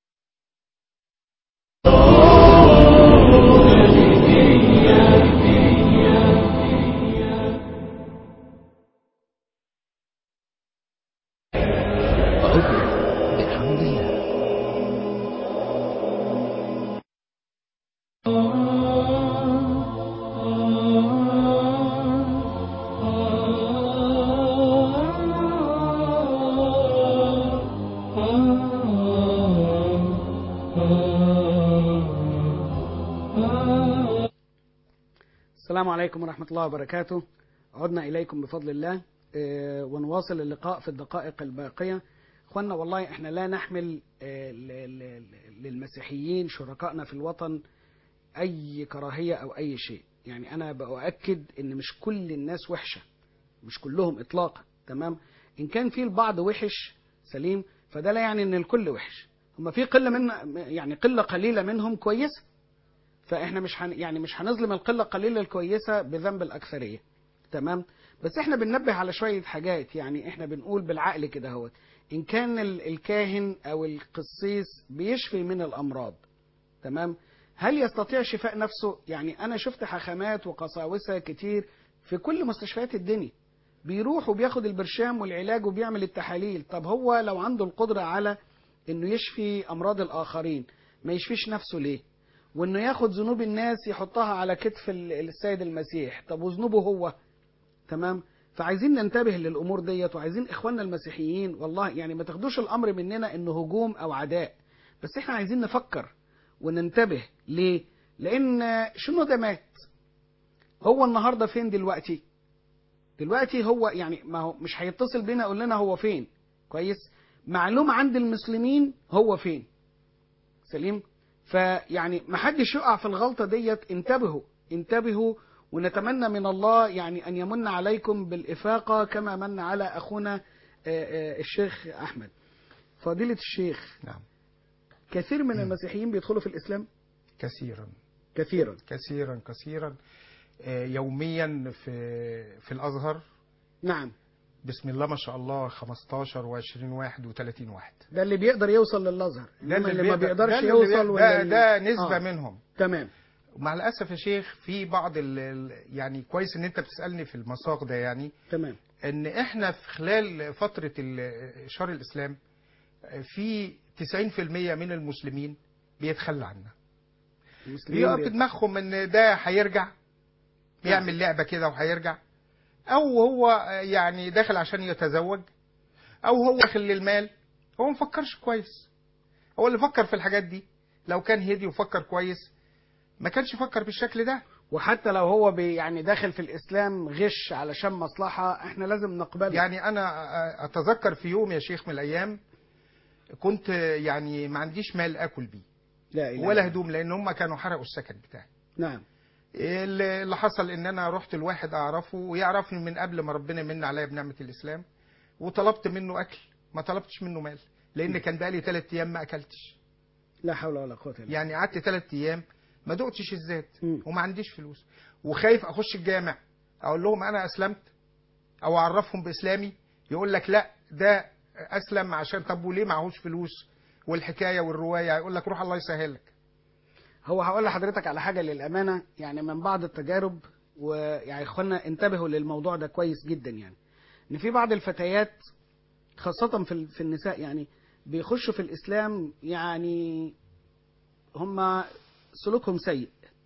A: السلام عليكم ورحمة الله وبركاته. عدنا إليكم بفضل الله آه، ونواصل اللقاء في الدقائق الباقية. أخوانا والله إحنا لا نحمل آه، ل- ل- للمسيحيين شركائنا في الوطن أي كراهية أو أي شيء. يعني أنا بأؤكد إن مش كل الناس وحشة، مش كلهم إطلاقا، تمام؟ إن كان في البعض وحش سليم فده لا يعني إن الكل وحش. هم في قلة من يعني قلة قليلة منهم كويسة، فاحنا مش هن يعني مش هنظلم القله القليله الكويسه بذنب الاكثريه، تمام؟ بس احنا بننبه على شويه حاجات. يعني احنا بنقول بالعقل كده اهوت، ان كان ال- الكاهن او القسيس بيشفي من الامراض، تمام، هل يستطيع شفاء نفسه؟ يعني انا شفت حاخامات وقساوسه كتير في كل مستشفيات الدنيا، بيروح وبياخد البرشام والعلاج وبيعمل التحاليل. طب هو لو عنده القدره على انه يشفي امراض الاخرين ما يشفيش نفسه ليه؟ وانه ياخد ذنوب الناس يحطها على كتف ال- السيد المسيح، طب وذنوبه هو؟ تمام؟ فعايزين ننتبه للامور ديت، وعايزين اخواننا المسيحيين والله يعني ما تاخدوش الامر مننا انه هجوم او عداء، بس احنا عايزين نفكر وننتبه. ليه؟ لان شنو ده مات، هو النهارده فين دلوقتي؟ دلوقتي هو يعني ما هو مش هيتصل بينا يقول لنا هو فين، كويس؟ معلوم عند المسلمين هو فين، سليم؟ فيعني ما حدش يقع في الغلطة ديت. انتبهوا انتبهوا، ونتمنى من الله يعني أن يمن عليكم بالإفاقة كما من على أخونا آه، آه، الشيخ أحمد. فضيلة الشيخ،
B: نعم.
A: كثير من
B: مم.
A: المسيحيين بيدخلوا في الإسلام
B: كثيرا
A: كثيرا
B: كثيرا كثيرا آه، يوميا في في الازهر.
A: نعم،
B: بسم الله ما شاء الله خمستاشر وعشرين واحد وثلاثين واحد.
A: ده اللي بيقدر يوصل للأزهر،
B: ده
A: إنما اللي ما
B: بيقدر-
A: بيقدرش
B: ده اللي
A: يوصل
B: بيقدر-
A: ولا
B: ده,
A: اللي-
B: ده نسبة
A: آه.
B: منهم.
A: تمام.
B: مع الاسف يا شيخ في بعض ال ال- يعني كويس ان انت بتسالني في المساق ده. يعني
A: تمام.
B: ان احنا في خلال فتره ال- شهر الاسلام في تسعين في المية من المسلمين بيتخلى عنا،
A: المسلمين
B: بيقف في
A: بي-
B: دماغهم ان ده هيرجع يعمل لعبه كده وهيرجع، او هو يعني داخل عشان يتزوج، او هو داخل للمال. هو ما فكرش كويس. هو اللي فكر في الحاجات دي لو كان هدي وفكر كويس ما كانش فكر بالشكل ده.
A: وحتى لو هو بي يعني داخل في الإسلام غش علشان مصلحة، احنا لازم نقبله.
B: يعني انا اتذكر في يوم يا شيخ من الايام كنت يعني ما عنديش مال اكل بيه
A: لا إله
B: ولا
A: إلا
B: هدوم، لان هم كانوا حرقوا السكن بتاعي.
A: نعم.
B: اللي اللي حصل ان انا رحت لواحد اعرفه ويعرفني من قبل ما ربنا يمن عليا بنعمه الاسلام، وطلبت منه اكل، ما طلبتش منه مال، لان كان بقالي ثلاث ايام ما اكلتش.
A: لا حول ولا قوة إلا بالله.
B: يعني قعدت ثلاث ايام ما دقتش الزيت
A: مم.
B: وما عنديش فلوس، وخايف اخش الجامع اقول لهم انا اسلمت او اعرفهم باسلامي، يقول لك لا ده اسلم عشان، طب وليه معهوش فلوس؟ والحكايه والروايه يقول لك روح الله يسهل لك.
A: هو هقول لحضرتك على حاجه للامانه، يعني من بعض التجارب، ويعني اخوانا انتبهوا للموضوع ده كويس جدا، يعني ان في بعض الفتيات خاصه في في النساء يعني بيخشوا في الاسلام، يعني هم سلوكهم سيء،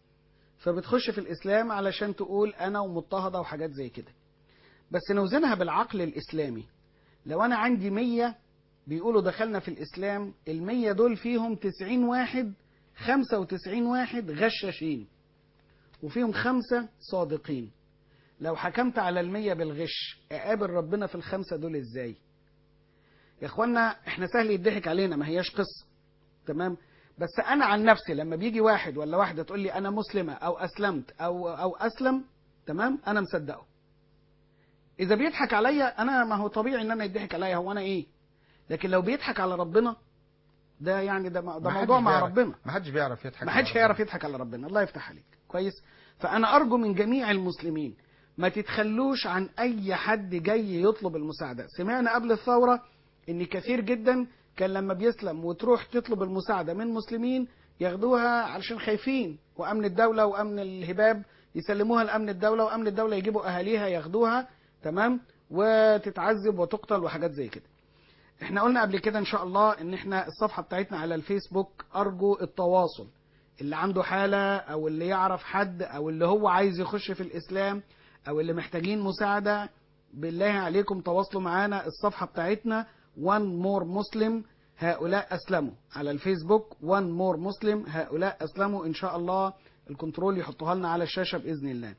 A: فبتخش في الاسلام علشان تقول انا ومضطهده وحاجات زي كده. بس نوزنها بالعقل الاسلامي، لو انا عندي مية بيقولوا دخلنا في الاسلام، المية دول فيهم تسعين واحد، خمسة وتسعين واحد غشاشين، وفيهم خمسة صادقين. لو حكمت على المية بالغش اقابل ربنا في الخمسة دول ازاي؟ يا اخوانا احنا سهل يضحك علينا، ما هياش قصة، تمام؟ بس انا عن نفسي لما بيجي واحد ولا واحدة تقول لي انا مسلمة او اسلمت او او اسلم، تمام، انا مصدقه. اذا بيضحك عليا انا، ما هو طبيعي ان انا يضحك عليا، هو انا ايه؟ لكن لو بيضحك على ربنا، ده يعني ده, ده موضوع مع ربنا.
B: ما حدش بيعرف يضحك
A: ما حدش هيعرف يضحك على ربنا. الله يفتح عليك. كويس. فانا ارجو من جميع المسلمين ما تتخلوش عن اي حد جاي يطلب المساعده. سمعنا قبل الثوره ان كثير جدا كان لما بيسلم وتروح تطلب المساعده من مسلمين ياخدوها علشان خايفين، وامن الدوله وامن الهباب يسلموها لامن الدوله، وامن الدوله يجيبوا اهاليها ياخدوها، تمام، وتتعذب وتقتل وحاجات زي كده. احنا قلنا قبل كده ان شاء الله ان احنا الصفحة بتاعتنا على الفيسبوك ارجو التواصل، اللي عنده حالة او اللي يعرف حد او اللي هو عايز يخش في الاسلام او اللي محتاجين مساعدة، بالله عليكم تواصلوا معانا. الصفحة بتاعتنا one more Muslim هؤلاء اسلموا على الفيسبوك، one more Muslim هؤلاء اسلموا. ان شاء الله الكنترول يحطوها لنا على الشاشة باذن الله.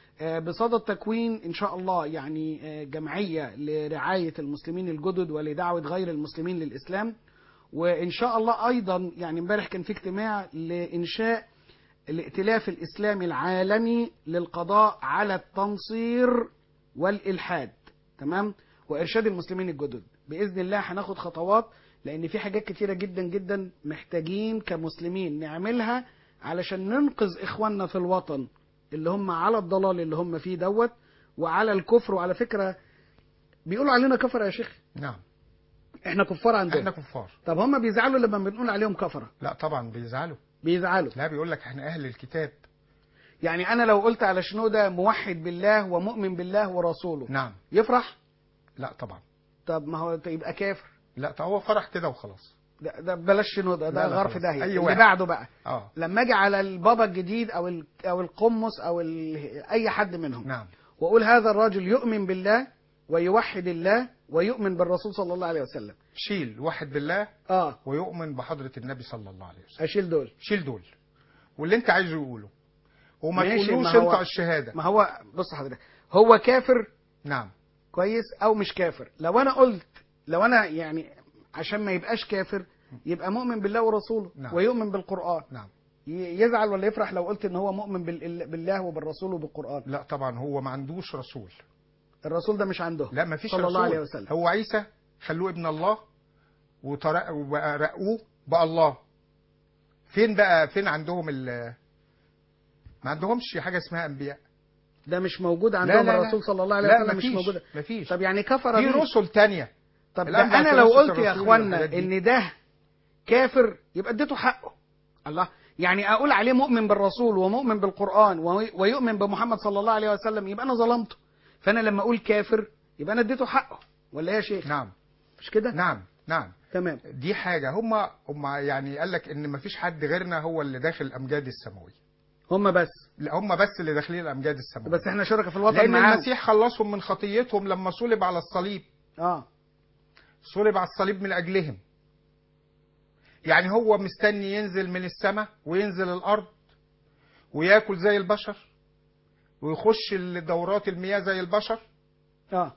A: بصدد تكوين إن شاء الله يعني جمعية لرعاية المسلمين الجدد ولدعوة غير المسلمين للإسلام. وإن شاء الله أيضا يعني امبارح كان في اجتماع لإنشاء الائتلاف الإسلامي العالمي للقضاء على التنصير والإلحاد، تمام، وإرشاد المسلمين الجدد. بإذن الله هناخد خطوات، لأن في حاجات كتيرة جدا جدا محتاجين كمسلمين نعملها علشان ننقذ إخواننا في الوطن اللي هم على الضلال اللي هم فيه دوت، وعلى الكفر. وعلى فكرة بيقولوا علينا كفر يا شيخ.
B: نعم،
A: احنا كفار عندهم.
B: احنا كفار.
A: طب هم بيزعلوا لما بنقول عليهم كفرة؟
B: لا طبعا بيزعلوا.
A: بيزعلوا.
B: لا، بيقول لك احنا اهل الكتاب.
A: يعني انا لو قلت على شنودة موحد بالله ومؤمن بالله ورسوله،
B: نعم،
A: يفرح؟
B: لا طبعا.
A: طب ما هو يبقى كافر.
B: لا، طب هو فرح كده وخلاص.
A: ده, ده بلاش شنودة، ده غرف داهية.
B: اللي
A: واحد. بعده بقى
B: اه
A: لما اجي على البابا الجديد او ال... او القمص او ال... اي حد منهم،
B: نعم،
A: واقول هذا الرجل يؤمن بالله ويوحد الله ويؤمن بالرسول صلى الله عليه وسلم،
B: شيل واحد بالله
A: اه
B: ويؤمن بحضرة النبي صلى الله عليه وسلم.
A: اشيل دول.
B: شيل دول واللي انت عايزه يقوله، وما
A: ماشي،
B: تقولوش
A: ما هو-
B: انت الشهادة.
A: ما هو بص حضرتك، هو كافر
B: نعم،
A: كويس او مش كافر. لو انا قلت، لو انا يعني عشان ما يبقاش كافر يبقى مؤمن بالله ورسوله،
B: نعم.
A: ويؤمن بالقرآن،
B: نعم.
A: ي- يزعل ولا يفرح لو قلت ان هو مؤمن بال- بالله وبالرسول وبالقرآن؟
B: لا طبعا، هو ما عندوش رسول.
A: الرسول ده مش عنده.
B: لا، ما فيش
A: صلى
B: رسول.
A: الله عليه وسلم.
B: هو عيسى خلوه ابن الله وطرق- ورقوه بقى الله. فين بقى فين عندهم ال ما عندهمش حاجة اسمها انبياء.
A: ده مش موجود
B: لا
A: عندهم.
B: لا لا.
A: الرسول صلى الله عليه
B: لا،
A: وسلم مش
B: مفيش.
A: موجود.
B: مفيش.
A: طب يعني كفر
B: في
A: دي؟
B: رسل تانية.
A: طب ده
B: الأنبياء
A: انا لو
B: تنسس
A: قلت يا
B: الرسول
A: اخوانا
B: والحاجات دي.
A: ان ده كافر يبقى اديته حقه. الله، يعني اقول عليه مؤمن بالرسول ومؤمن بالقرآن وي- ويؤمن بمحمد صلى الله عليه وسلم، يبقى انا ظلمته. فانا لما اقول كافر يبقى انا اديته حقه، ولا يا شيخ؟
B: نعم،
A: مش كده؟
B: نعم، نعم.
A: تمام.
B: دي حاجة هم هم يعني قال لك ان مفيش حد غيرنا هو اللي داخل الامجاد السماوية.
A: هم بس.
B: لا، هم بس اللي داخلين الامجاد السماوية.
A: بس احنا شركة في الوطن
B: لان
A: معاهم.
B: المسيح خلصهم من خطيتهم لما صلب على الصليب.
A: اه
B: صلب على الصليب من اجلهم. يعني هو مستني ينزل من السماء وينزل الارض وياكل زي البشر ويخش دورات المياه زي البشر
A: اه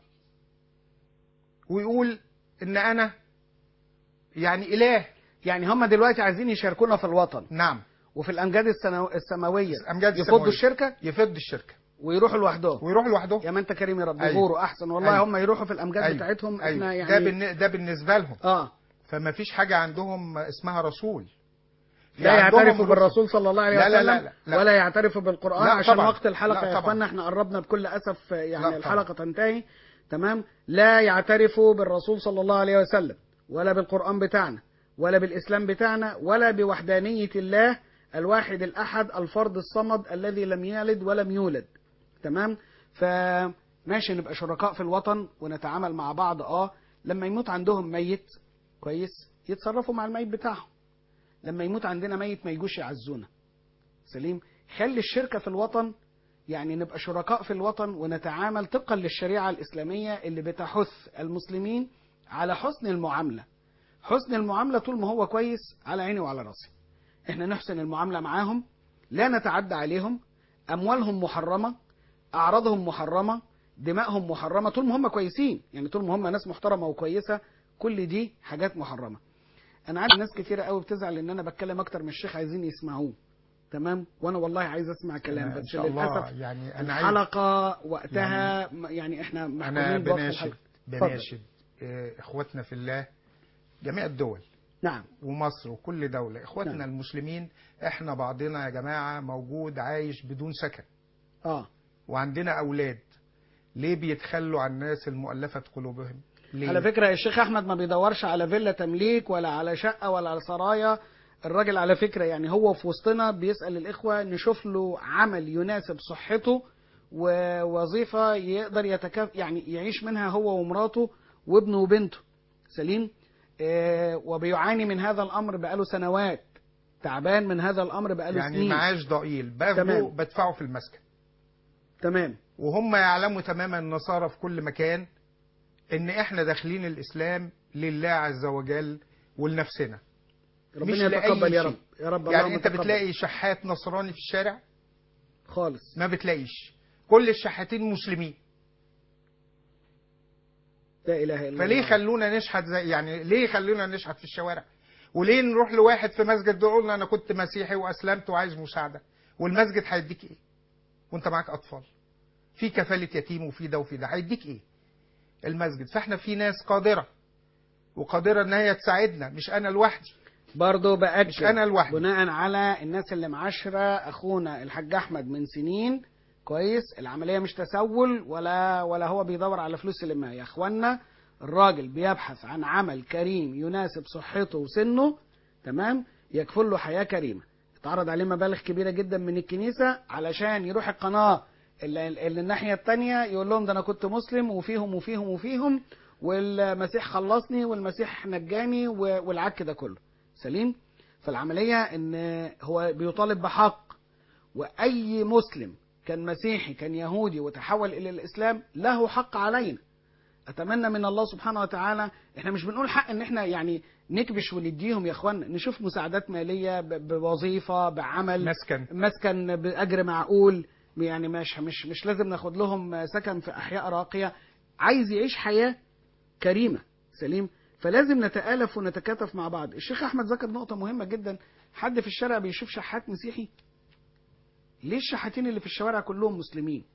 B: ويقول ان انا يعني اله.
A: يعني هم دلوقتي عايزين يشاركونا في الوطن
B: نعم،
A: وفي الامجاد السنو... السماويه،
B: الامجاد
A: يفضوا
B: السماوية.
A: الشركه
B: يفض الشركه
A: ويروحوا لوحدهم.
B: ويروح لوحده.
A: يا ما انت كريم يا رب.
B: أيوة.
A: يغوروا احسن والله.
B: أيوة.
A: هم يروحوا في الامجاد
B: أيوة.
A: بتاعتهم.
B: أيوة.
A: احنا يعني
B: ده بالن... ده بالنسبه لهم.
A: اه
B: فما فيش حاجه عندهم اسمها رسول. في
A: لا
B: عندهم
A: يعترفوا
B: رسل.
A: بالرسول صلى الله عليه
B: لا لا
A: وسلم،
B: لا لا لا.
A: ولا يعترفوا بالقرآن.
B: لا
A: عشان
B: طبعا.
A: وقت الحلقة
B: لا
A: يا
B: طبعا.
A: اخوانا احنا قربنا بكل اسف،
B: لا
A: يعني
B: طبعا.
A: الحلقة تنتهي. تمام. لا يعترفوا بالرسول صلى الله عليه وسلم، ولا بالقرآن بتاعنا، ولا بالإسلام بتاعنا، ولا بوحدانية الله الواحد الأحد الفرد الصمد الذي لم يلد ولم يولد. تمام. فماشي نبقى شركاء في الوطن ونتعامل مع بعض. اه لما يموت عندهم ميت كويس يتصرفوا مع الميت بتاعهم، لما يموت عندنا ميت ما يجوش يعزونا. سليم. خلي الشركة في الوطن، يعني نبقى شركاء في الوطن ونتعامل طبقا للشريعة الإسلامية اللي بتحث المسلمين على حسن المعاملة. حسن المعاملة طول ما هو كويس على عيني وعلى راسي. احنا نحسن المعاملة معاهم، لا نتعدى عليهم، أموالهم محرمة، أعراضهم محرمة، دمائهم محرمة، طول ما هم كويسين، يعني طول ما هم ناس محترمة وكويسة، كل دي حاجات محرمة. أنا عارف ناس كتيرة قوي بتزعل إن أنا بتكلم أكتر من الشيخ، عايزين يسمعوه. تمام. وأنا والله عايز أسمع كلام،
B: أنا إن
A: بس
B: شاء الله
A: للأسف
B: يعني أنا عايز
A: الحلقة وقتها يعني, يعني إحنا
B: أنا
A: محكومين بوقت
B: بناشد
A: الحلقة. اتفضل.
B: بناشد آه، إخواتنا في الله، جميع الدول
A: نعم.
B: ومصر وكل دولة، إخواتنا
A: نعم.
B: المسلمين، إحنا بعضنا يا جماعة موجود عايش بدون سكن،
A: آه
B: وعندنا أولاد، ليه بيتخلوا عن الناس المؤلفة قلوبهم؟ ليه؟
A: على فكرة الشيخ أحمد ما بيدورش على فيلا تمليك ولا على شقة ولا على سرايا. الراجل على فكرة يعني هو في وسطنا بيسأل الإخوة نشوف له عمل يناسب صحته ووظيفة يقدر يتكاف يعني يعيش منها هو ومراته وابنه وبنته. سليم. آه وبيعاني من هذا الأمر بقاله سنوات، تعبان من هذا الأمر بقاله
B: يعني
A: سنين.
B: معاش ضئيل باخده
A: تمام.
B: بدفعه في المسكن،
A: تمام.
B: وهم يعلموا تماما النصارى في كل مكان ان احنا داخلين الاسلام لله عز وجل ولنفسنا، مش
A: ربنا
B: لأي
A: يتقبل يا
B: شيء.
A: رب يا رب.
B: يعني
A: اللهم
B: انت
A: تقبل.
B: بتلاقي شحات نصراني في الشارع؟
A: خالص
B: ما بتلاقيش، كل الشحاتين مسلمين.
A: لا إله إلا الله.
B: فليه خلونا نشحت زي يعني ليه خلونا نشحت في الشوارع؟ وليه نروح لواحد في مسجد يقول لنا انا كنت مسيحي واسلمت وعايز مساعده، والمسجد هيديك ايه وانت معاك اطفال؟ في كفاله يتيم وفي ده وفي ده، هيديك ايه المسجد؟ فاحنا في ناس قادره وقادره ان هي تساعدنا، مش انا لوحدي.
A: برضه بأكد
B: مش أنا لوحدي.
A: بناء على الناس اللي معاشرة أخونا الحاج أحمد من سنين كويس. العملية مش تسول ولا ولا هو بيدور على فلوس اللي معاه يا أخوانا. الراجل بيبحث عن عمل كريم يناسب صحته وسنه. تمام. يكفل له حياة كريمة. اتعرض عليه مبالغ كبيرة جدا من الكنيسة علشان يروح القناة اللي, اللي الناحية التانية يقول لهم ده أنا كنت مسلم وفيهم وفيهم وفيهم والمسيح خلصني والمسيح نجاني والعك ده كله. سليم. فالعملية ان هو بيطالب بحق، واي مسلم كان مسيحي كان يهودي وتحول الى الاسلام له حق علينا. اتمنى من الله سبحانه وتعالى، احنا مش بنقول حق ان احنا يعني نكبش ونديهم يا اخوانا، نشوف مساعدات مالية بوظيفة بعمل
B: مسكن
A: مسكن باجر معقول، يعني مش مش مش لازم ناخد لهم سكن في احياء راقية. عايز يعيش حياة كريمة. سليم. فلازم نتآلف ونتكاتف مع بعض. الشيخ أحمد ذكر نقطة مهمة جدا، حد في الشارع بيشوف شحات مسيحي؟ ليه الشحاتين اللي في الشوارع كلهم مسلمين؟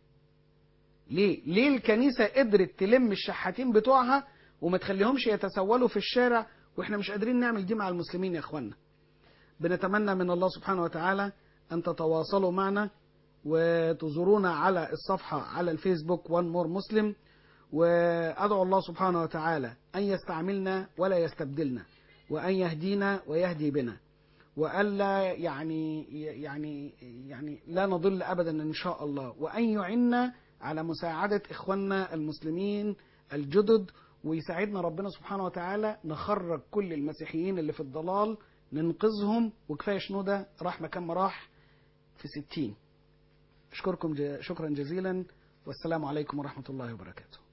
A: ليه؟ ليه الكنيسة قدرت تلم الشحاتين بتوعها وما تخليهمش يتسولوا في الشارع واحنا مش قادرين نعمل دي مع المسلمين يا اخوانا؟ بنتمنى من الله سبحانه وتعالى أن تتواصلوا معنا وتزورونا على الصفحة على الفيسبوك وان مور مسلم، وأدعو الله سبحانه وتعالى أن يستعملنا ولا يستبدلنا، وأن يهدينا ويهدي بنا، وألا يعني يعني يعني لا نضل أبدا إن شاء الله، وأن يعنا على مساعدة إخواننا المسلمين الجدد، ويساعدنا ربنا سبحانه وتعالى نخرج كل المسيحيين اللي في الضلال ننقذهم. وكفاية شنودة راح مكان ما راح في ستين. أشكركم شكرا جزيلا، والسلام عليكم ورحمة الله وبركاته.